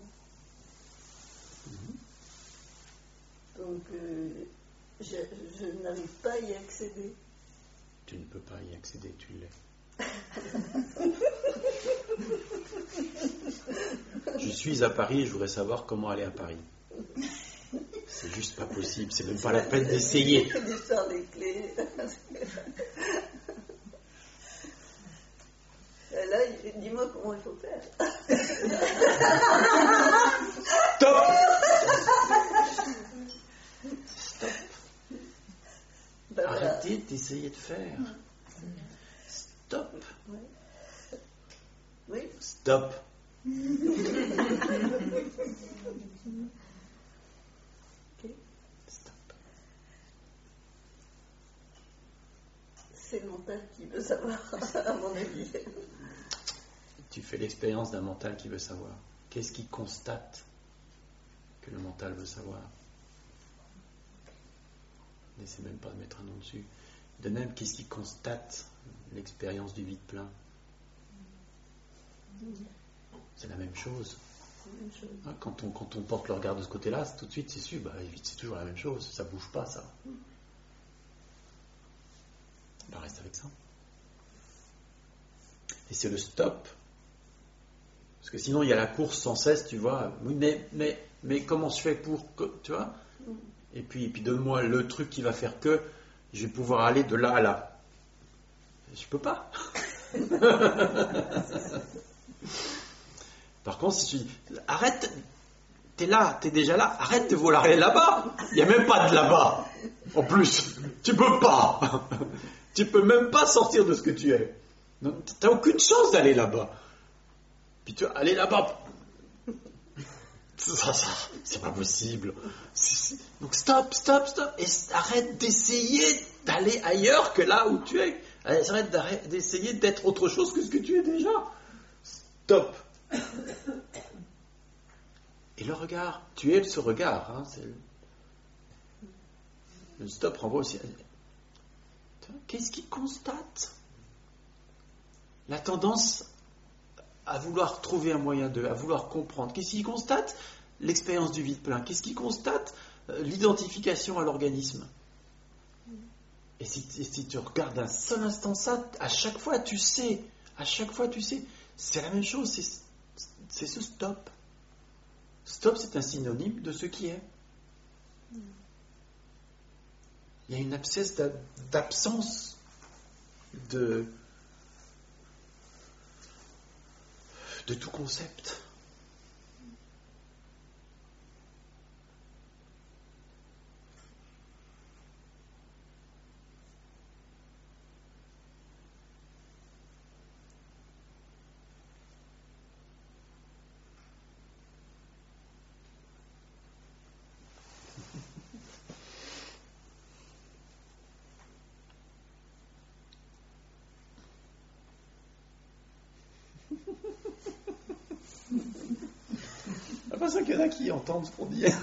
Mm-hmm. Donc, euh, je, je n'arrive pas à y accéder. Tu ne peux pas y accéder, tu l'es. Je suis à Paris et je voudrais savoir comment aller à Paris. C'est juste pas possible, c'est même pas la peine d'essayer. C'est l'histoire des clés. Là, dis-moi comment il faut faire. Stop. Stop. Ben voilà. Arrêtez d'essayer de faire. Stop. Oui. Oui. Stop. Okay. Stop. C'est le mental qui veut savoir, à mon avis. Tu fais l'expérience d'un mental qui veut savoir. Qu'est-ce qui constate que le mental veut savoir? N'essaie même pas de mettre un nom dessus. De même, qu'est-ce qui constate l'expérience du vide plein? C'est la même chose. Hein, quand, on, quand on porte le regard de ce côté-là, tout de suite, c'est sûr, bah, c'est toujours la même chose. Ça ne bouge pas, ça. Bah, reste avec ça. Et c'est le stop. Parce que sinon, il y a la course sans cesse, tu vois. Mais, mais, mais comment je fais pour... que, tu vois? Et puis, et puis donne-moi le truc qui va faire que je vais pouvoir aller de là à là. Je peux pas. Par contre, si tu arrête, t'es là, t'es déjà là, arrête de vouloir aller là-bas. Il n'y a même pas de là-bas. En plus, tu peux pas. Tu peux même pas sortir de ce que tu es. Tu n'as aucune chance d'aller là-bas. Puis tu vas aller là-bas. Ça, ça, c'est pas possible. C'est, c'est... Donc stop, stop, stop. Et arrête d'essayer d'aller ailleurs que là où tu es. Arrête d'essayer d'être autre chose que ce que tu es déjà. Stop. Et le regard, tu es ce regard. Hein, c'est... Le stop renvoie aussi. Qu'est-ce qui constate la tendance à vouloir trouver un moyen de, à vouloir comprendre? Qu'est-ce qui constate l'expérience du vide plein? Qu'est-ce qui constate euh, l'identification à l'organisme? Et si, et si tu regardes un seul instant ça, à chaque fois tu sais, à chaque fois tu sais, c'est la même chose, c'est, c'est ce stop. Stop, c'est un synonyme de ce qui est. Il y a une absence d'absence de, de tout concept. C'est pas ça qu'il y en a qui entendent ce qu'on dit. Je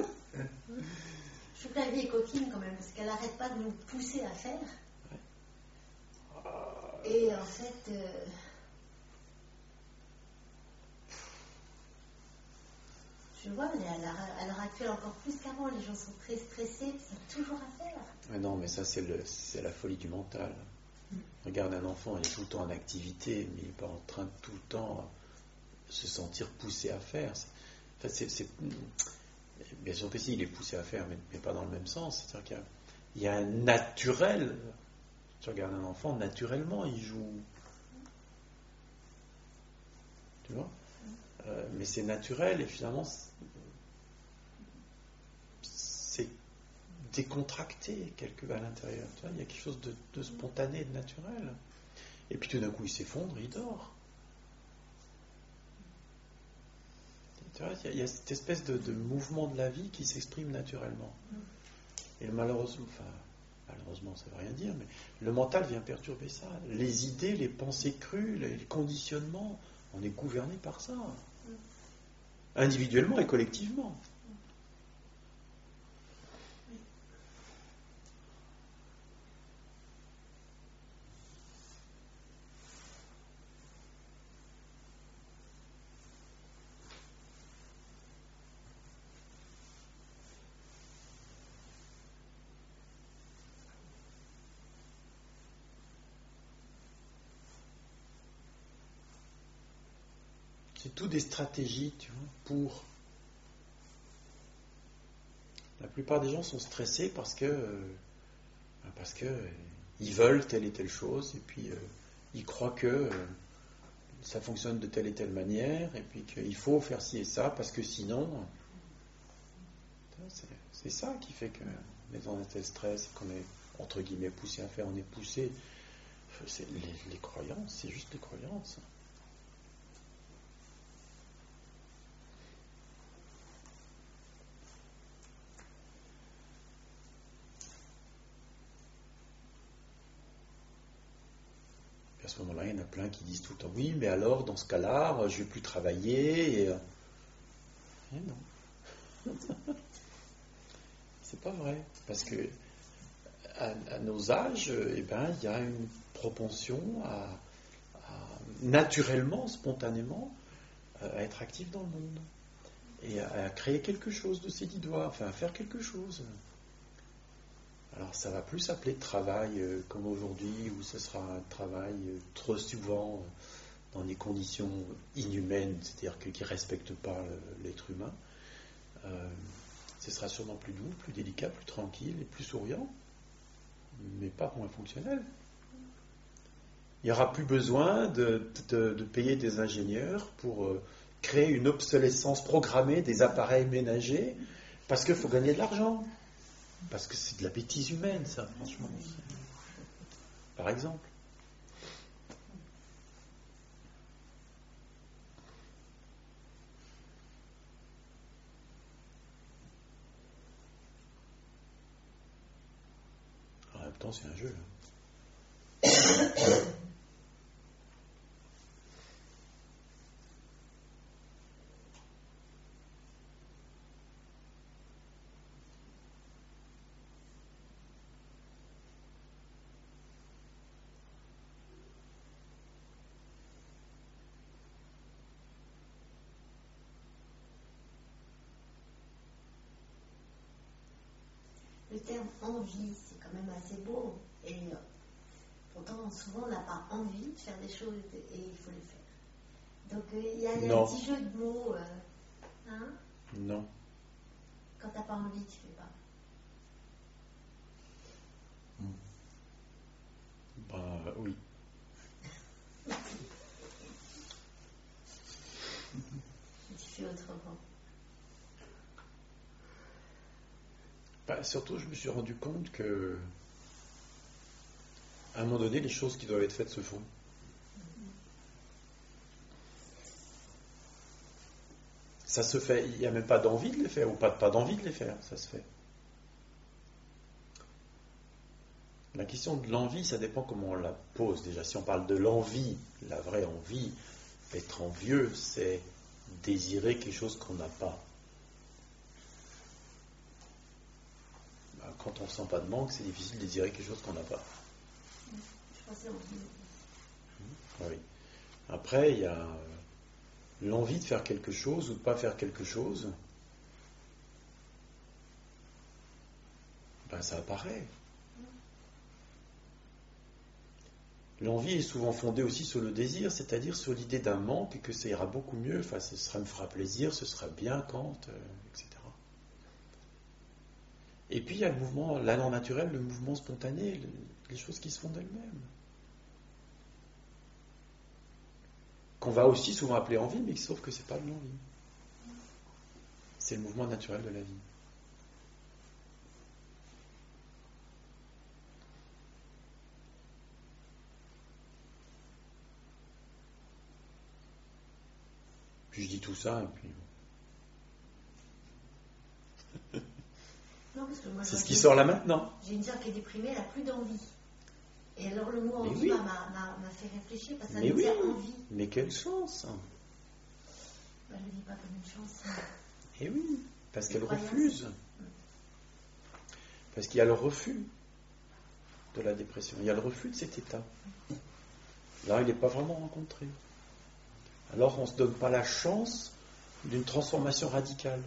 suis la vieille coquine quand même, parce qu'elle n'arrête pas de nous pousser à faire. Ouais. Et en fait, euh... je vois, à l'heure actuelle encore plus qu'avant, les gens sont très stressés, c'est toujours à faire. Mais non, mais ça c'est, le, c'est la folie du mental. Regarde un enfant, il est tout le temps en activité, mais il n'est pas en train de tout le temps se sentir poussé à faire. C'est, en fait, c'est, c'est, bien sûr que si, il est poussé à faire, mais, mais pas dans le même sens. C'est-à-dire qu'il y a, il y a un naturel. Tu regardes un enfant, naturellement, il joue. Tu vois euh, mais c'est naturel et finalement, c'est décontracté quelque part à l'intérieur. Tu vois, il y a quelque chose de, de spontané, de naturel. Et puis tout d'un coup, il s'effondre, il dort. Tu vois, il y a, il y a cette espèce de, de mouvement de la vie qui s'exprime naturellement. Et malheureusement, enfin, malheureusement, ça ne veut rien dire, mais le mental vient perturber ça. Les idées, les pensées crues, les, les conditionnements, on est gouverné par ça. Individuellement et collectivement. C'est tout des stratégies, tu vois, pour... La plupart des gens sont stressés parce que euh, parce que euh, ils veulent telle et telle chose, et puis euh, ils croient que euh, ça fonctionne de telle et telle manière, et puis qu'il faut faire ci et ça, parce que sinon... C'est, c'est ça qui fait qu'on est dans un tel stress, et qu'on est, entre guillemets, poussé à faire, on est poussé... C'est les, les croyances, c'est juste les croyances. À ce moment-là, il y en a plein qui disent tout le temps « Oui, mais alors, dans ce cas-là, je ne vais plus travailler. » Et... Et non. C'est pas vrai. Parce que à, à nos âges, eh ben, il y a une propension à, à naturellement, spontanément, à être actif dans le monde. Et à, à créer quelque chose de ses dix doigts, enfin à faire quelque chose. Alors ça va plus s'appeler travail euh, comme aujourd'hui, où ce sera un travail euh, trop souvent euh, dans des conditions inhumaines, c'est-à-dire que, qui ne respectent pas le, l'être humain. Euh, ce sera sûrement plus doux, plus délicat, plus tranquille et plus souriant, mais pas moins fonctionnel. Il n'y aura plus besoin de, de, de payer des ingénieurs pour euh, créer une obsolescence programmée des appareils ménagers, parce qu'il faut gagner de l'argent. Parce que c'est de la bêtise humaine, ça, franchement. Par exemple. En même temps, c'est un jeu. Hein. Le terme envie, c'est quand même assez beau. Et euh, pourtant, souvent, on n'a pas envie de faire des choses et il faut les faire. Donc, il euh, y a, y a un petit jeu de mots. Euh, hein Non. Quand tu n'as pas envie, tu ne fais pas. Ben oui. Tu fais autrement. Ben, surtout, je me suis rendu compte que à un moment donné, les choses qui doivent être faites se font. Ça se fait, il n'y a même pas d'envie de les faire, ou pas, pas d'envie de les faire, ça se fait. La question de l'envie, ça dépend comment on la pose déjà. Si on parle de l'envie, la vraie envie, être envieux, c'est désirer quelque chose qu'on n'a pas. Quand on ne sent pas de manque, c'est difficile de désirer quelque chose qu'on n'a pas. Je pensais envie. Oui. Après, il y a l'envie de faire quelque chose ou de ne pas faire quelque chose. Ben, ça apparaît. L'envie est souvent fondée aussi sur le désir, c'est-à-dire sur l'idée d'un manque et que ça ira beaucoup mieux, enfin, ce sera, me fera plaisir, ce sera bien quand, euh, et cetera. Et puis il y a le mouvement, l'allant naturel, le mouvement spontané, le, les choses qui se font d'elles-mêmes. Qu'on va aussi souvent appeler envie, mais sauf que c'est pas de l'envie. C'est le mouvement naturel de la vie. Puis je dis tout ça, et puis... Non, parce que moi, c'est je ce qui j'ai- sort là maintenant. J'ai une sœur qui est déprimée, elle n'a plus d'envie. Et alors le mot Mais envie oui. m'a, m'a- m'a fait réfléchir parce que ça Mais veut oui. dire envie. Mais quelle chance! Bah, je ne le dis pas comme une chance. Eh oui, parce qu'elle Croyance. refuse. Parce qu'il y a le refus de la dépression. Il y a le refus de cet état. Là, il n'est pas vraiment rencontré. Alors, on ne se donne pas la chance d'une transformation radicale.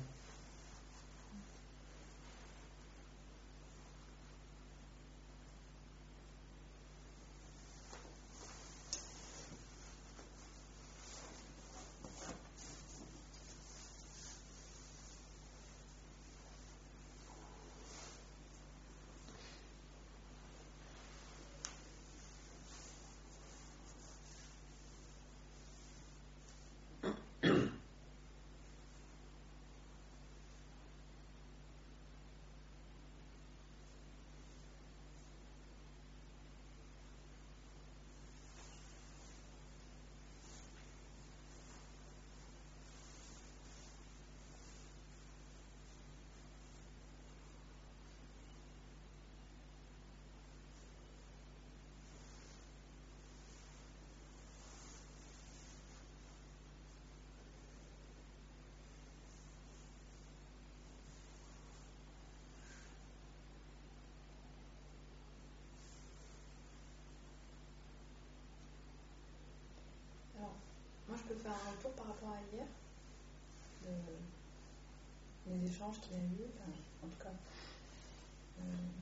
Moi, je peux faire un retour par rapport à hier, de- les échanges qu'il y a eu, enfin, en tout cas. euh,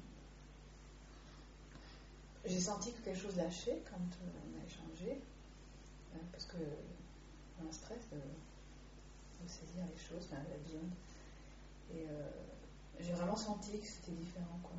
j'ai senti que quelque chose lâchait quand euh, on a échangé, euh, parce que on a un stress de, de saisir les choses, enfin, la viande. Et euh, j'ai vraiment senti que c'était différent, quoi.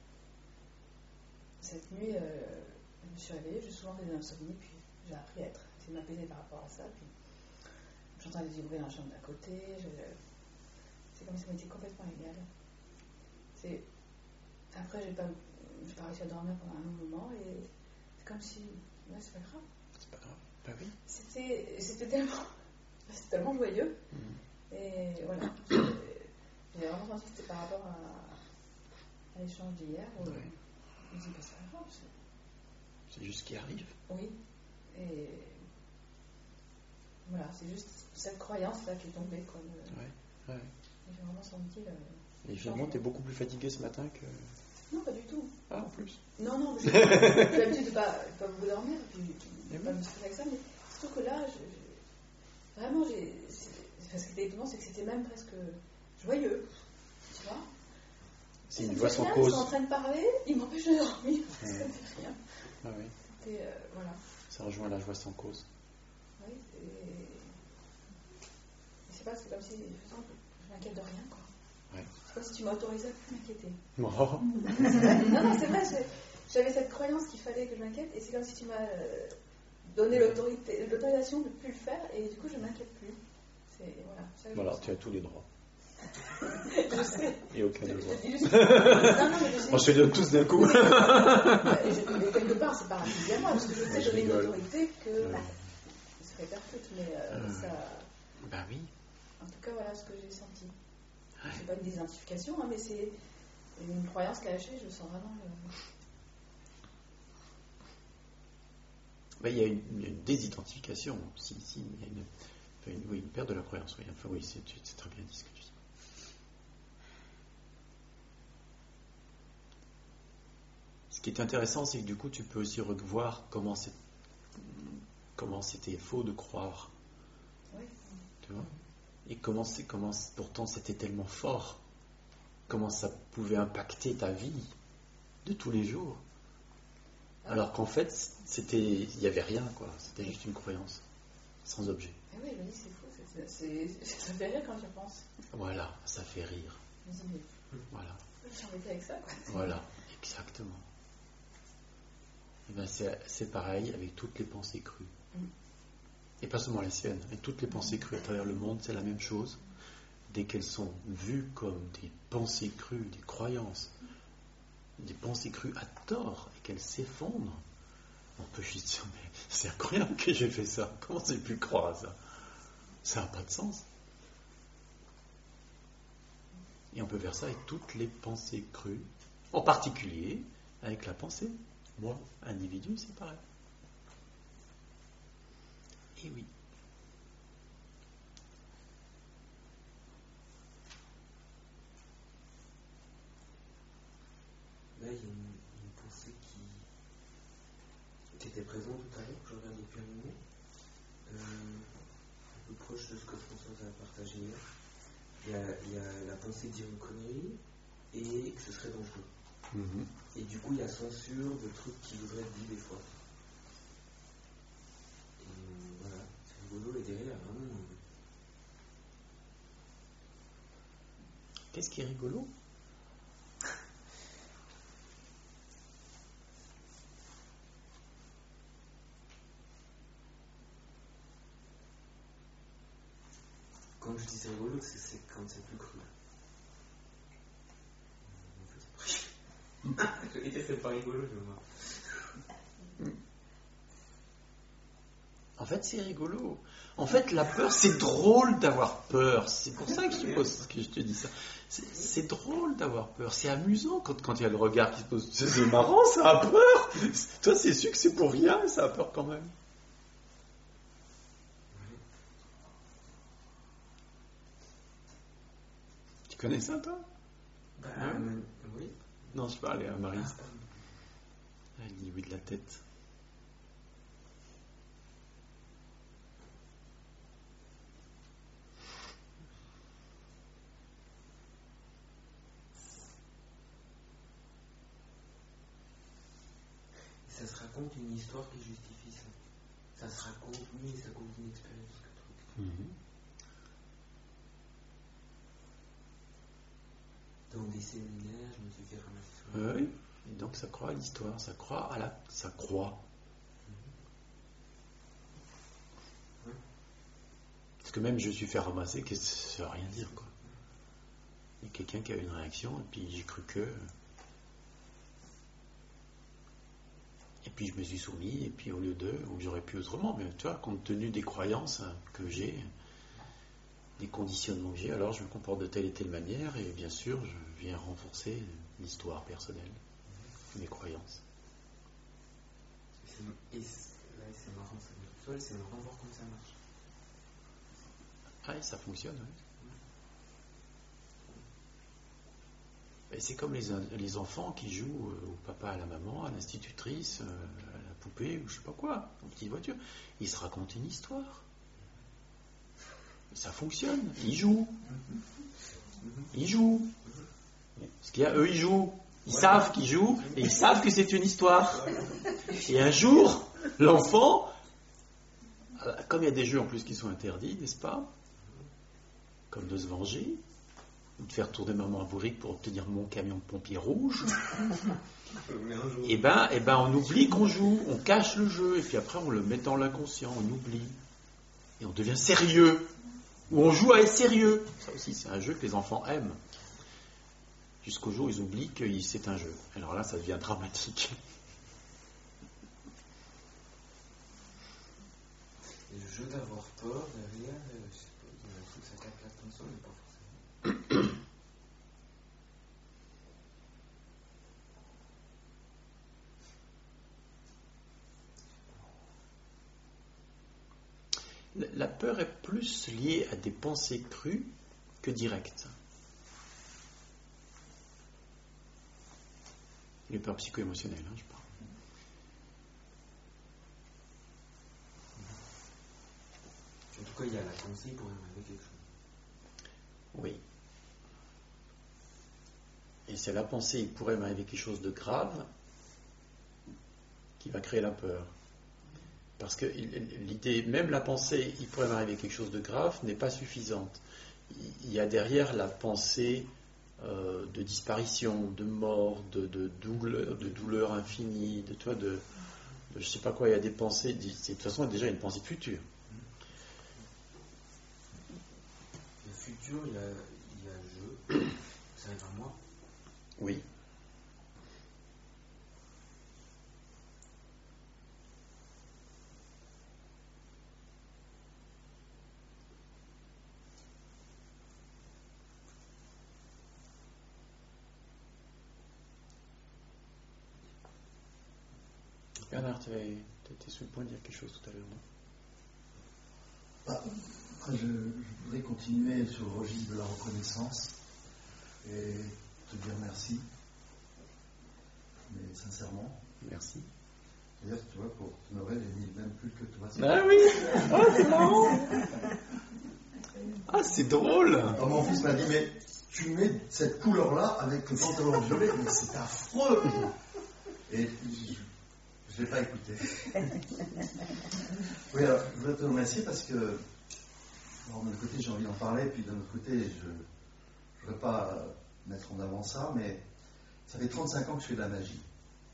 Cette nuit, euh, je me suis réveillée, j'ai souvent fait des insomnies, puis j'ai appris à être, essayer de m'apaiser par rapport à ça. Puis j'entendais des bruits dans la chambre d'à côté. Je, c'est comme si ça m'était complètement égal. C'est, après, j'ai pas, j'ai pas réussi à dormir pendant un long moment et c'est comme si, ouais, c'est pas grave. C'est pas grave. Bah oui. C'était, c'était tellement, c'était tellement joyeux. Mmh. Et voilà. J'ai, j'ai vraiment senti que c'était par rapport à, à l'échange d'hier. Où, Ouais. je me dis, bah, c'est pas grave. C'est, C'est juste ce qui arrive. oui. Et voilà, c'est juste cette croyance-là qui est tombée. Quoi, de- Ouais. Ouais. et j'ai vraiment senti le... Et finalement, tu es beaucoup plus fatigué ce matin que... Non, pas du tout. Ah, en plus. Non, non, parce que j'ai l'habitude de ne pas, pas beaucoup dormir, puis de Eh ne pas oui. me stresser avec ça, mais surtout que là, je, je- vraiment, j'ai, c'est, ce qui était étonnant, c'est que c'était même presque joyeux, tu vois. C'est Ça une me voix fait sans rien, cause. Ils sont en train de parler, ils m'empêchent de dormir, ça Ouais. ne fait rien. Ah oui. C'était, euh, voilà. Ça rejoint la joie sans cause. Oui, et... et c'est pas, c'est comme si je sens que je m'inquiète de rien, quoi. Ouais. C'est comme si tu m'autorisais à plus m'inquiéter. Oh. C'est vrai. Non, non, c'est vrai, j'ai- j'avais cette croyance qu'il fallait que je m'inquiète, et c'est comme si tu m'as euh, donné l'autorité, l'autorisation de ne plus le faire, et du coup, je ne m'inquiète plus. C'est, voilà, ça que je Voilà, ressens. tu as tous les droits. Je sais. Et aucun Je, devoir. je dis juste- non, non, mais je sais. On se les donne tous d'un coup. Et je- mais quelque part, c'est pas rapide à moi, parce que je sais Ouais, je donner une rigole. autorité que Ouais. se répercute, mais euh, Ouais. ça. Bah oui. En tout cas, voilà ce que j'ai senti. C'est pas une désidentification, hein, mais c'est une croyance cachée, je sens vraiment le. Bah, il y a une, une désidentification. Si, si, il y a une, enfin, une, oui, une perte de la croyance. Oui, enfin, oui, c'est, c'est très bien dit ce que tu dis. Ce qui est intéressant, c'est que du coup, tu peux aussi revoir comment, c'est, comment c'était faux de croire. Oui. Tu vois ? Et comment, c'est, comment pourtant c'était tellement fort. Comment ça pouvait impacter ta vie de tous les jours. Alors qu'en fait, c'était, il n'y avait rien, quoi. C'était juste une croyance, sans objet. Eh oui, je me dis, c'est fou, c'est, c'est, c'est, ça fait rire quand j'y pense. Voilà, ça fait rire. Je me dis, mais Voilà, j'ai envie avec ça, quoi. voilà, exactement. Et ben c'est, c'est pareil avec toutes les pensées crues. Mm. Et pas seulement les siennes, mais toutes les pensées crues à travers le monde, c'est la même chose. Dès qu'elles sont vues comme des pensées crues, des croyances, des pensées crues à tort, et qu'elles s'effondrent, on peut juste dire, mais c'est incroyable que j'ai fait ça. Comment j'ai pu croire à ça? Ça n'a pas de sens. Et on peut faire ça avec toutes les pensées crues, en particulier avec la pensée. Moi, individu, c'est pareil. Et oui. Là, il y a une, une pensée qui, qui était présente tout à l'heure, que je regarde depuis un moment, euh, un peu proche de ce que Françoise a partagé hier. Il y a, il y a la pensée de dire une connerie et que ce serait dangereux. Mm-hmm. Et du coup, il y a censure de trucs qui voudraient être dit des fois. Et voilà, c'est rigolo, et derrière, vraiment. Qu'est-ce qui est rigolo? Quand je dis c'est rigolo, c'est, c'est quand c'est plus cru. Je vais dire c'est pas rigolo, je vois. En fait, c'est rigolo. En fait, la peur, c'est drôle d'avoir peur. C'est pour ça que je, pose, que je te dis ça. C'est, c'est drôle d'avoir peur. C'est amusant quand, quand il y a le regard qui se pose. C'est, c'est marrant, ça a peur. Toi, c'est sûr que c'est pour rien, ça a peur quand même. Tu connais ça, toi? Bah, hein? euh, oui. Non, je parlais à Marie. Ah, Elle dit oui de la tête. Ça se raconte une histoire qui justifie ça. Ça se raconte, oui, ça compte une expérience que truc. Mm-hmm. Dans des séminaires, je me suis fait ramasser. Oui, et donc ça croit à l'histoire, ça croit à la... ça croit. Mm-hmm. Parce que même je me suis fait ramasser, que ça ne veut rien dire, quoi. Il y a quelqu'un qui a eu une réaction, et puis j'ai cru que... Et puis je me suis soumis, et puis au lieu de, ou j'aurais pu autrement, mais tu vois, compte tenu des croyances que j'ai, des conditionnements que j'ai, alors je me comporte de telle et telle manière, et bien sûr, je viens renforcer l'histoire personnelle, mes croyances. Et c'est, et c'est, là, c'est marrant, ça. C'est marrant de voir comment ça marche. Ah, et ça fonctionne, oui. Et c'est comme les, les enfants qui jouent au papa, à la maman, à l'institutrice, à la poupée, ou je sais pas quoi, en petite voiture. Ils se racontent une histoire. Ça fonctionne. Ils jouent. Ils jouent. Parce qu'il y a, eux, ils jouent. Ils ouais. savent qu'ils jouent, et ils savent que c'est une histoire. Et un jour, l'enfant, comme il y a des jeux en plus qui sont interdits, n'est-ce pas? Comme de se venger, ou de faire tourner maman à bourrique pour obtenir mon camion de pompier rouge, et ben, et ben on oublie qu'on joue, on cache le jeu, et puis après on le met dans l'inconscient, on oublie, et on devient sérieux, ou on joue à être sérieux. Ça aussi, c'est un jeu que les enfants aiment, jusqu'au jour où ils oublient que c'est un jeu. Alors là, ça devient dramatique. Et le jeu d'avoir peur, derrière, je sais pas, il y a un truc, ça capte l'attention, mais pas forcément. La peur est plus liée à des pensées crues que directes. Les peurs psycho-émotionnelles, hein, je parle. En tout cas, il y a la pensée pour arriver quelque chose. Oui. Et c'est la pensée, il pourrait m'arriver quelque chose de grave, qui va créer la peur. Parce que l'idée, même la pensée, il pourrait m'arriver quelque chose de grave, n'est pas suffisante. Il y a derrière la pensée euh, de disparition, de mort, de, de, douleur, de douleur infinie, de, toi, de, de je ne sais pas quoi, il y a des pensées, de toute façon, il y a déjà une pensée future. Le futur, il y a, il y a je, ça arrive à moi. Oui. Bernard, tu étais sur le point de dire quelque chose tout à l'heure, non? Ah, après, je, je voudrais continuer sur le registre de la reconnaissance et te dire merci, mais sincèrement. Merci. D'ailleurs, tu vois, pour Noël, j'ai mis le même pull que toi. Ah oui. Ah, c'est marrant. Ah, c'est drôle. Alors, mon fils m'a dit, mais tu mets cette couleur-là avec le pantalon violet, mais c'est affreux. Et je ne l'ai pas écouté. Oui, alors, je voudrais te remercier parce que, bon, d'un côté, j'ai envie d'en parler, puis d'un autre côté, je ne voudrais pas mettre en avant ça, mais ça fait trente-cinq ans que je fais de la magie.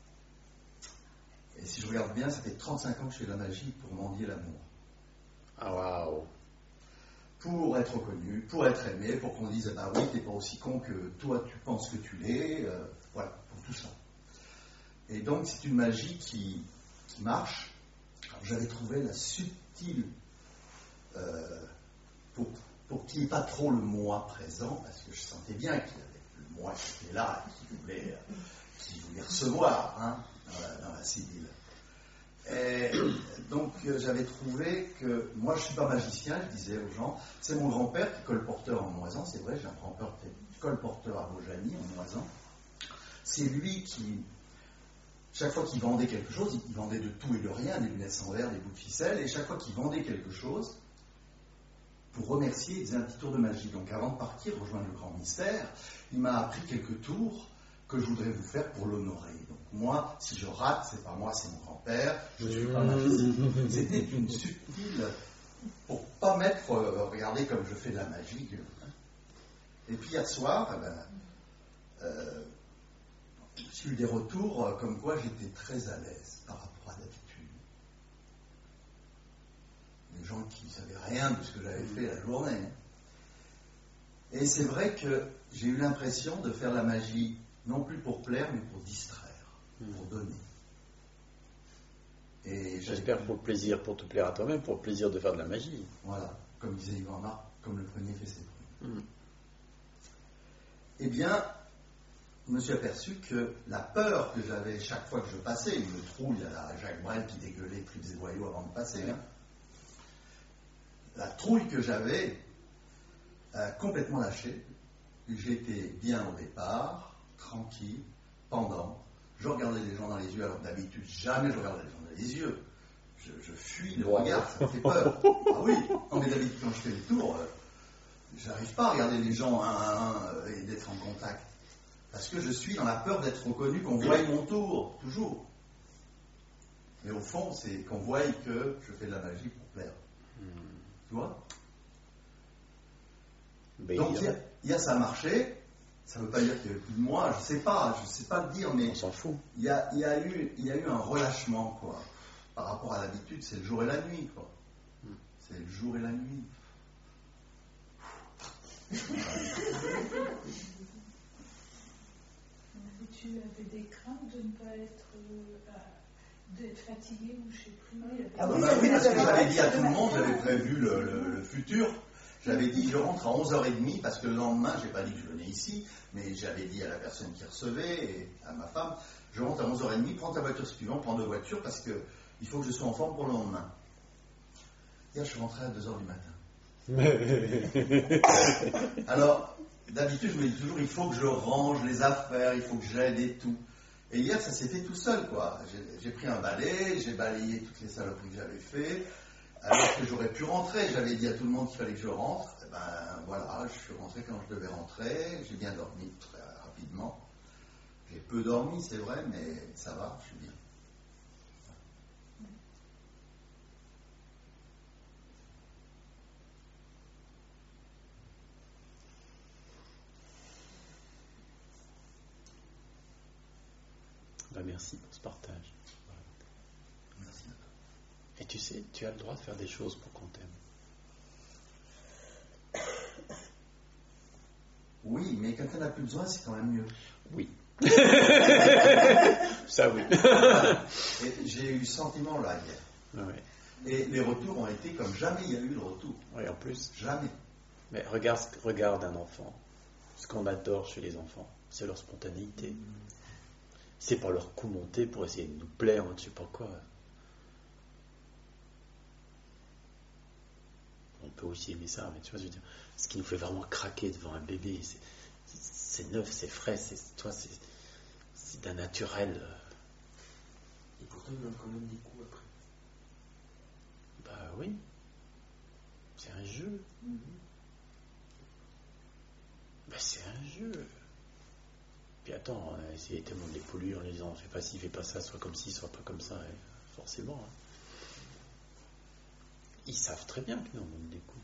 Et si je regarde bien, ça fait trente-cinq ans que je fais de la magie pour mendier l'amour. Ah, waouh! Pour être reconnu, pour être aimé, pour qu'on dise, bah oui, t'es pas aussi con que toi, tu penses que tu l'es, euh, voilà, pour tout ça. Et donc, c'est une magie qui, qui marche. Alors, j'avais trouvé la subtile, euh, pour, pour qu'il n'y ait pas trop le moi présent, parce que je sentais bien qu'il y avait le moi qui était là, qui voulait, euh, qui voulait recevoir, hein, dans la, dans la Sibylle. Et donc, euh, j'avais trouvé que, moi, je ne suis pas magicien, je disais aux gens, c'est mon grand-père qui est colporteur en Moisan, c'est vrai, j'ai un grand-père qui est colporteur à Vaujany, en Moisan. C'est lui qui, chaque fois qu'il vendait quelque chose, il vendait de tout et de rien, des lunettes sans verre, des bouts de ficelle, et chaque fois qu'il vendait quelque chose, pour remercier, il faisait un petit tour de magie. Donc, avant de partir, rejoindre le grand mystère, il m'a appris quelques tours que je voudrais vous faire pour l'honorer. Donc moi, si je rate, c'est pas moi, c'est mon grand-père, je ne suis pas magicien. C'était une subtile, pour pas mettre, euh, regardez comme je fais de la magie. Et puis hier soir, eh ben, euh, j'ai eu des retours euh, comme quoi j'étais très à l'aise par rapport à d'habitude. Des gens qui ne savaient rien de ce que j'avais fait la journée. Et c'est vrai que j'ai eu l'impression de faire la magie non plus pour plaire, mais pour distraire, pour donner. Et j'espère pour le plaisir, pour te plaire à toi-même, pour le plaisir de faire de la magie. Voilà, comme disait Yvan Marc, comme le premier fait ses preuves. Mm. Eh bien, je me suis aperçu que la peur que j'avais chaque fois que je passais, une trouille à la Jacques Brel qui dégueulait plus des voyous avant de passer, hein, la trouille que j'avais a complètement lâché. J'étais bien au départ, tranquille, pendant, je regardais les gens dans les yeux, alors d'habitude, jamais je regardais les gens dans les yeux. Je, je fuis le regard, ça me fait peur. Ah oui, non mais d'habitude, quand je fais les tours, euh, j'arrive pas à regarder les gens un à un euh, et d'être en contact. Parce que je suis dans la peur d'être reconnu, qu'on voie mon tour, toujours. Mais au fond, c'est qu'on voie que je fais de la magie pour plaire. Mmh. Tu vois? Ben, donc, il y, y a ça a marché. Ça ne veut pas dire qu'il n'y avait plus de moi, je ne sais pas, je ne sais pas le dire, mais on s'en fout. Il y a, y, a eu, y a eu un relâchement, quoi. Par rapport à l'habitude, c'est le jour et la nuit, quoi. Mm. C'est le jour et la nuit. Tu avais des craintes de ne pas être, euh, d'être fatigué ou je ne sais plus. Ah oui, bah oui, parce que j'avais dit à tout le monde, j'avais prévu le, le, le futur. J'avais dit, je rentre à onze heures trente, parce que le lendemain, je n'ai pas dit que je venais ici, mais j'avais dit à la personne qui recevait, et à ma femme, je rentre à onze heures trente, prends ta voiture si tu veux, prends deux voitures, parce qu'il faut que je sois en forme pour le lendemain. Hier, je suis rentré à deux heures du matin. Alors, d'habitude, je me dis toujours, il faut que je range les affaires, il faut que j'aide et tout. Et hier, ça s'est fait tout seul, quoi. J'ai, j'ai pris un balai, j'ai balayé toutes les saloperies que j'avais fait. Alors que j'aurais pu rentrer, j'avais dit à tout le monde qu'il fallait que je rentre, et ben voilà, je suis rentré quand je devais rentrer, j'ai bien dormi très rapidement. J'ai peu dormi, c'est vrai, mais ça va, je suis bien. Ben, merci pour ce partage. Merci. Et tu sais, tu as le droit de faire des choses pour qu'on t'aime. Oui, mais quand on n'a plus besoin, c'est quand même mieux. Oui. Ça, oui. Et j'ai eu ce sentiment là hier. Ouais. Et les retours ont été comme jamais il y a eu de retour. Oui, en plus. Jamais. Mais regarde, regarde un enfant. Ce qu'on adore chez les enfants, c'est leur spontanéité. C'est pas leur coup monté pour essayer de nous plaire, je ne sais pas quoi. On peut aussi aimer ça, mais tu vois, je veux dire, ce qui nous fait vraiment craquer devant un bébé, c'est, c'est neuf, c'est frais, c'est, toi, c'est, c'est d'un naturel. Et pourtant, il donne quand même des coups après. Bah oui. C'est un jeu. Mm-hmm. Bah c'est un jeu. Puis attends, on a essayé tellement de les polluer en les disant fais pas ci, fais pas ça, soit comme ci, soit pas comme ça, et forcément. Hein. Ils savent très bien que nous on donne des coups.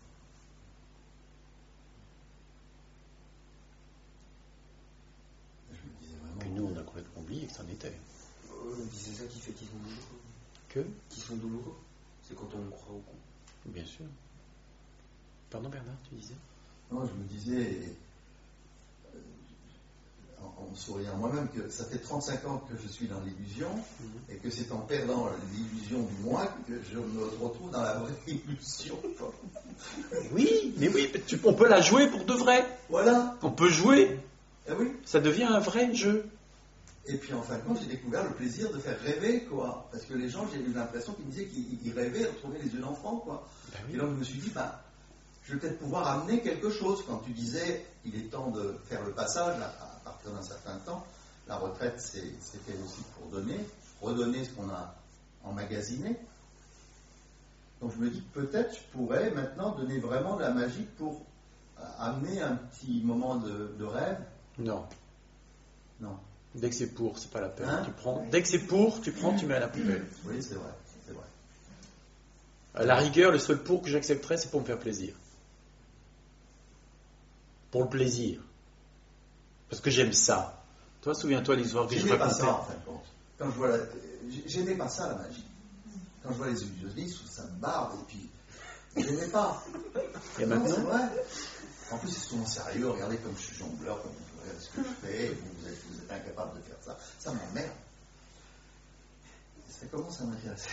Je me disais vraiment. Puis nous on a complètement oublié que c'en était. Oh, c'est ça qui fait qu'ils sont douloureux. Que Qu'ils sont douloureux. C'est quand on croit au coup. Bien sûr. Pardon Bernard, tu disais Non, je me disais, euh, en, en souriant moi-même, que ça fait trente-cinq ans que je suis dans l'illusion, mm-hmm. et que c'est en perdant l'illusion du moi que je me retrouve dans la vraie illusion. Oui, mais oui, mais tu, on peut la jouer pour de vrai. Voilà. On peut jouer. Eh oui. Ça devient un vrai jeu. Et puis en fin de compte, j'ai découvert le plaisir de faire rêver, quoi. Parce que les gens, j'ai eu l'impression qu'ils me disaient qu'ils rêvaient de retrouver les yeux d'enfant, quoi. Ben oui. Et donc je me suis dit, bah, je vais peut-être pouvoir amener quelque chose. Quand tu disais, il est temps de faire le passage à, à partir d'un certain temps, la retraite, c'est, c'était aussi pour donner, redonner ce qu'on a emmagasiné. Donc je me dis que peut-être je pourrais maintenant donner vraiment de la magie pour amener un petit moment de, de rêve. Non. Non. Dès que c'est pour, c'est pas la peine. Hein tu prends, dès que c'est pour, tu prends, tu mets à la poubelle. Oui, c'est vrai, c'est vrai. À la rigueur, le seul pour que j'accepterais, c'est pour me faire plaisir. Pour le plaisir. Parce que j'aime ça. Toi, souviens-toi de l'histoire que je J'aimais pas racontais. ça, en fin de compte. Quand je vois la... J'aimais pas ça, la magie. Quand je vois les illusionnistes, ça me barbe, et puis... J'aimais pas. Et non, maintenant c'est vrai. En plus, c'est souvent sérieux. Regardez comme je suis jongleur, comme ce que je fais, vous, vous, êtes, vous êtes incapable de faire ça. Ça m'emmerde. Ça commence à m'intéresser.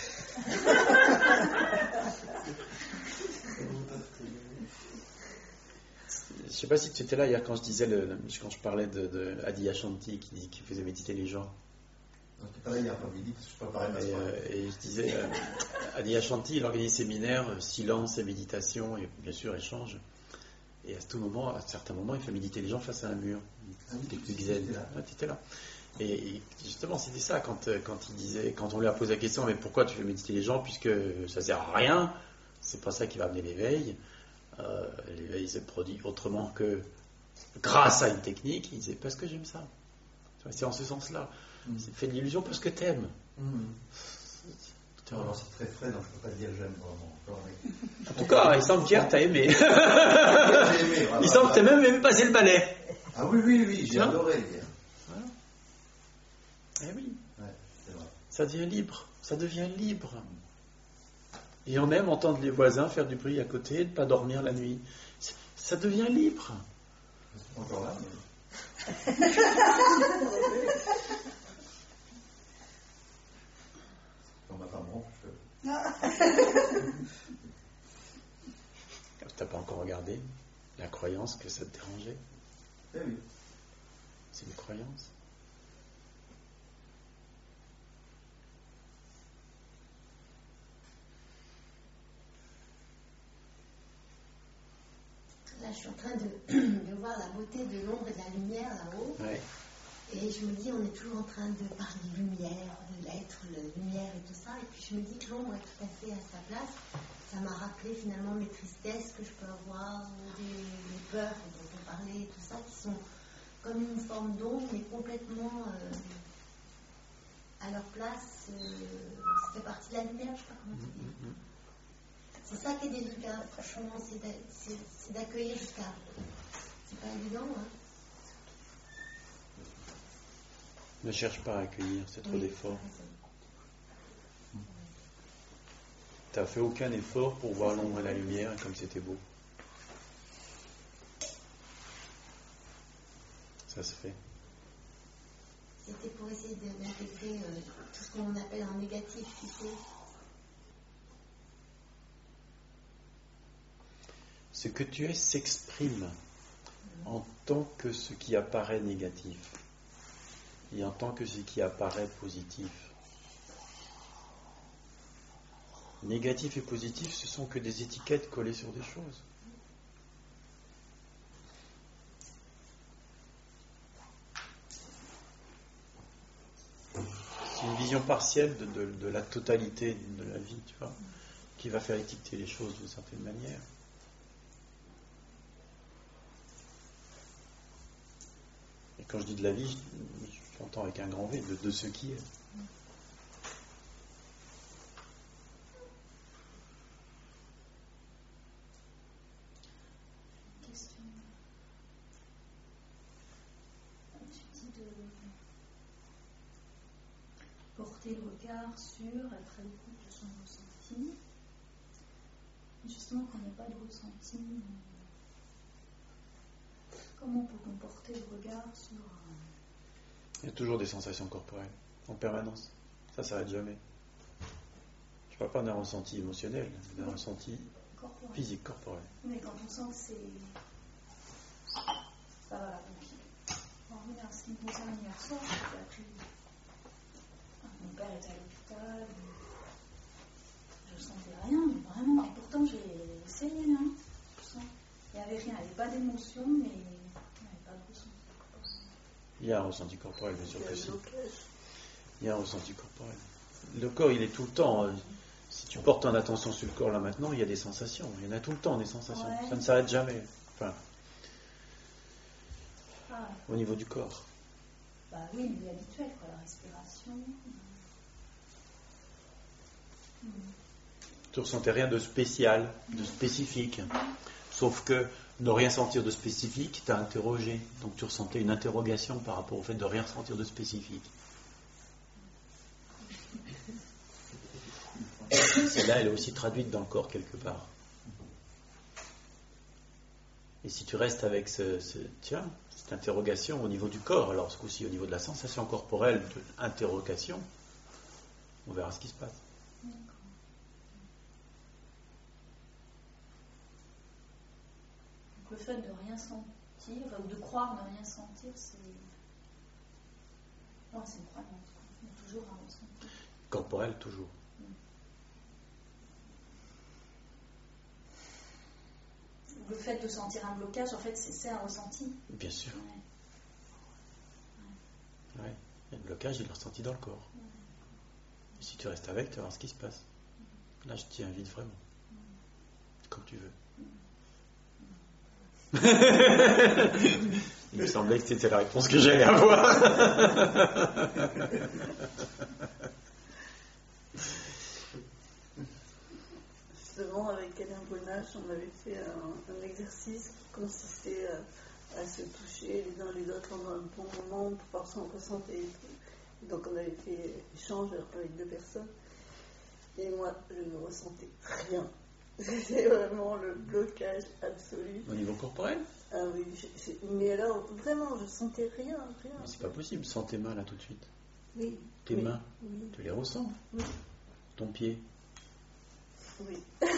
Je ne sais pas si tu étais là hier quand je disais le, quand je parlais de, de Adyashanti qui, qui faisait méditer les gens. Je n'étais pas là hier après-midi parce que je préparais ma Et, soirée. euh, et je disais, euh, Adyashanti, il organise séminaires, euh, silence et méditation, et bien sûr échange. Et à tout moment, à certains moments, il fait méditer les gens face à un mur. Ah oui, Technique tu zen. étais là. Ouais, tu étais là. Et, et justement, c'était ça quand, euh, quand il disait, quand on lui a posé la question, mais pourquoi tu fais méditer les gens puisque ça sert à rien, c'est pas ça qui va amener l'éveil. Euh, l'éveil se produit autrement que grâce à une technique. Il disait parce que j'aime ça. Tu vois, c'est en ce sens-là. Mm. C'est fait de l'illusion parce que t'aimes. Mm. Tu vois. Alors c'est très frais, donc je ne peux pas dire j'aime vraiment. Encore, mais... En tout cas, il semble qu'hier t'as aimé. J'ai aimé, voilà. Il semble que t'as même aimé passer le balai. Ah oui, oui, oui, j'ai Hein adoré hier. Voilà. Eh oui. Ouais, c'est vrai. Ça devient libre. Ça devient libre. Et on aime entendre les voisins faire du bruit à côté, ne pas dormir la nuit. C'est- Ça devient libre. Je suis pas encore là, mais... Quand ma femme rentre, je... T'as pas encore regardé la croyance que ça te dérangeait. Eh oui. C'est une croyance. Là, je suis en train de, de voir la beauté de l'ombre et de la lumière là-haut. Ouais. Et je me dis, on est toujours en train de parler de lumière, de l'être, la lumière et tout ça. Et puis je me dis que l'ombre est tout à fait à sa place. Ça m'a rappelé finalement mes tristesses que je peux avoir, ou des, des peurs dont on parlait, tout ça, qui sont comme une forme d'ombre, mais complètement euh, à leur place. Euh, ça fait partie de la lumière, je sais pas comment te dire. C'est ça qui est délicat, franchement, c'est, d'a, c'est, c'est d'accueillir jusqu'à... C'est pas évident, hein. Ne cherche pas à accueillir, c'est trop Oui, d'efforts. t'as raison. Tu n'as fait aucun effort pour voir l'ombre et la lumière, comme c'était beau. Ça se fait. C'était pour essayer de- d'intégrer euh, tout ce qu'on appelle un négatif, tu sais. Ce que tu es s'exprime en tant que ce qui apparaît négatif et en tant que ce qui apparaît positif. Négatif et positif, ce sont que des étiquettes collées sur des choses. C'est une vision partielle de, de- de la totalité de la vie, tu vois, qui va faire étiqueter les choses d'une certaine manière. Et quand je dis de la vie, j'entends avec un grand V, de, de ce qui est. Question. Tu dis de porter le regard sur, être à l'écoute de son ressenti. Justement, quand il n'y a pas de ressenti, comment peut-on porter le regard sur... Il y a toujours des sensations corporelles, en permanence. Ça ne s'arrête jamais. Je ne parle pas d'un ressenti émotionnel, d'un ressenti corporel. physique, corporel. Mais quand on sent que c'est... Bah voilà, donc, en revenant à ce qui me concerne hier soir, j'ai appris... Mon père était à l'hôpital, je ne sentais rien, mais vraiment, et pourtant j'ai essayé, hein. Il n'y avait rien, il n'y avait pas d'émotion, mais il n'y avait pas de ressenti. Il y a un ressenti corporel, bien sûr Il y a que le si. blocage. Il y a un ressenti corporel. Le corps, il est tout le temps. euh, Si tu portes ton attention sur le corps là maintenant, il y a des sensations. Il y en a tout le temps des sensations. Ouais. Ça ne s'arrête jamais. Enfin, Ah, au niveau du corps. bah oui, mais habituel, quoi, la respiration. Hmm. Tu ne ressentais rien de spécial, de spécifique. Sauf que ne rien sentir de spécifique t'a interrogé. Donc tu ressentais une interrogation par rapport au fait de rien ressentir de spécifique. Et là, elle est aussi traduite dans le corps quelque part. Et si tu restes avec ce, ce- tiens, cette interrogation au niveau du corps, alors ce coup-ci au niveau de la sensation corporelle de l'interrogation, on verra ce qui se passe. Donc le fait de rien sentir, ou de croire ne rien sentir, c'est... Non, c'est une croyance, quoi. Il y a toujours un ressenti. Corporel, toujours. Le fait de sentir un blocage, en fait, c'est, c'est un ressenti. Bien sûr. Ouais. Ouais. Il y a le blocage, il est ressenti dans le corps. Et si tu restes avec, tu vas voir ce qui se passe. Là, je t'y invite vraiment. Comme tu veux. Il me semblait que c'était la réponse que j'allais avoir. Justement, avec Alain Bonache, on avait fait un, un exercice qui consistait à, à se toucher les uns les autres pendant un bon moment pour voir ce qu'on ressentait et tout. Et donc on avait fait échange avec deux personnes. Et moi, je ne ressentais rien. C'était vraiment le blocage absolu. Au niveau corporel? Ah oui, je- je- mais alors vraiment, je sentais rien, rien. Mais c'est pas possible. Sens tes mains là tout de suite. Oui. Tes oui, mains, Oui. tu les ressens. Oui. Ton pied, Oui.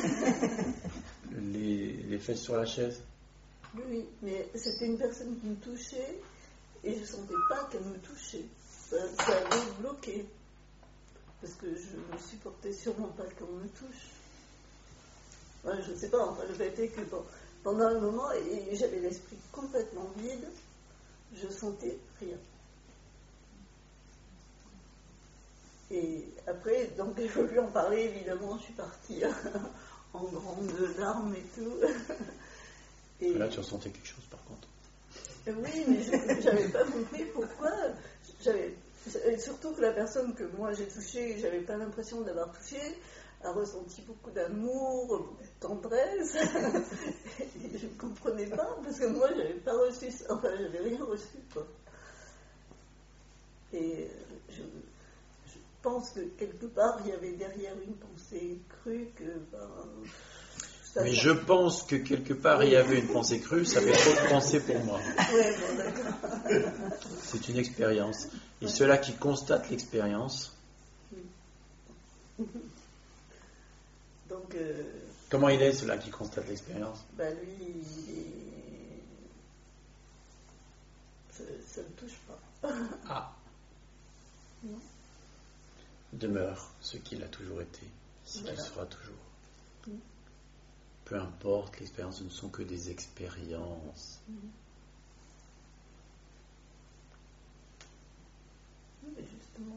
les, les fesses sur la chaise. Oui, mais c'était une personne qui me touchait et je ne sentais pas qu'elle me touchait. Ça, ça avait bloqué. Parce que je ne supportais sûrement pas qu'on me touche. Ouais, je ne sais pas, enfin, le fait est que bon, pendant un moment, et j'avais l'esprit complètement vide, je sentais rien. Et après, donc j'ai voulu en parler, évidemment, je suis partie en grandes larmes et tout. Et Là, tu ressentais quelque chose par contre. oui, mais je n'avais pas compris pourquoi. J'avais, surtout que la personne que moi j'ai touchée, j'avais pas l'impression d'avoir touché, a ressenti beaucoup d'amour, beaucoup de tendresse. Et je ne comprenais pas, parce que moi j'avais pas reçu ça, enfin j'avais rien reçu, quoi. Et je, je pense que quelque part, il y avait derrière une pensée crue que... Ben, ça, Mais ça... je pense que quelque part il y avait une pensée crue, ça fait trop de pensée pour moi. Ouais, bon, d'accord. C'est une expérience. Et ceux-là qui constatent l'expérience, donc, euh, comment il est, ceux-là qui constatent l'expérience? bah lui, il est... ça ne touche pas. Ah. Non. Demeure ce qu'il a toujours été, ce qu'il Voilà. sera toujours. Mm. Peu importe, l'expérience ne sont que des expériences. Mm. Mais justement,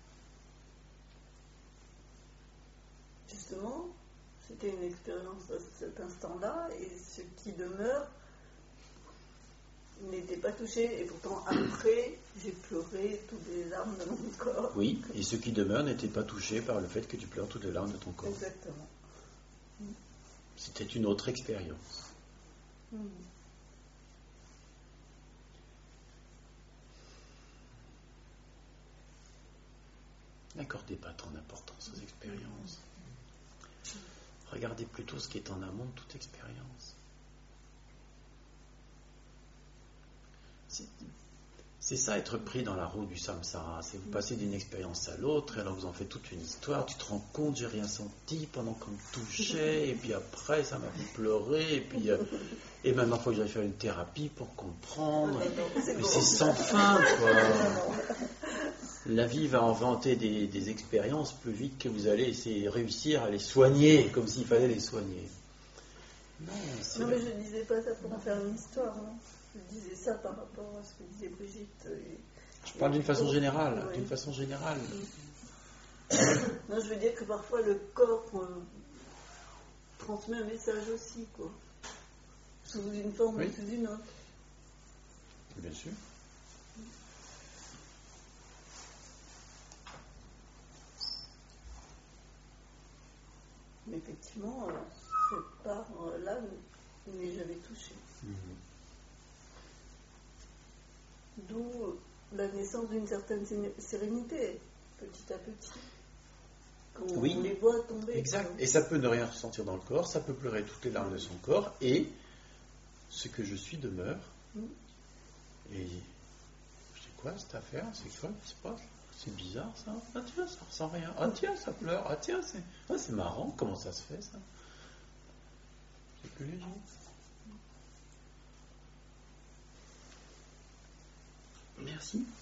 justement, c'était une expérience à cet instant-là, et ce qui demeure n'était pas touché, et pourtant après, j'ai pleuré toutes les larmes de mon corps. Oui, et ce qui demeure n'était pas touché par le fait que tu pleures toutes les larmes de ton corps. Exactement. C'était une autre expérience. Mm. N'accordez pas tant d'importance aux expériences. Regardez plutôt ce qui est en amont de toute expérience. C'est, c'est ça, être pris dans la roue du samsara. C'est vous passez d'une expérience à l'autre, et alors vous en faites toute une histoire. Tu te rends compte, j'ai rien senti pendant qu'on me touchait, et puis après, ça m'a fait pleurer, et puis... Euh, et maintenant, il faut que j'aille faire une thérapie pour comprendre. C'est Mais bon. c'est sans fin, quoi. La vie va inventer des, des expériences plus vite que vous allez essayer de réussir à les soigner, comme s'il fallait les soigner. Non, c'est Non, mais je ne disais pas ça pour en faire une histoire, non. Je disais ça par rapport à ce que disait Brigitte. Et, je parle d'une façon générale, ouais. d'une façon générale. Non, je veux dire que parfois le corps euh, transmet un message aussi, quoi. Sous une forme Oui. ou sous une autre. Bien sûr. Mais effectivement, euh, cette part-là ne m'est jamais touchée. Mm-hmm. D'où euh, la naissance d'une certaine sé- sérénité, petit à petit. Quand Oui. on les voit tomber. Exact. quoi. Et ça peut ne rien ressentir dans le corps, ça peut pleurer toutes les larmes de son corps, et ce que je suis demeure. Mm. Et c'est quoi cette affaire? C'est quoi qui se passe? C'est bizarre ça. Ah tiens, ça ressent rien. Ah tiens, ça pleure. Ah tiens, c'est, ah, c'est marrant. Comment ça se fait ça? C'est plus léger. Merci.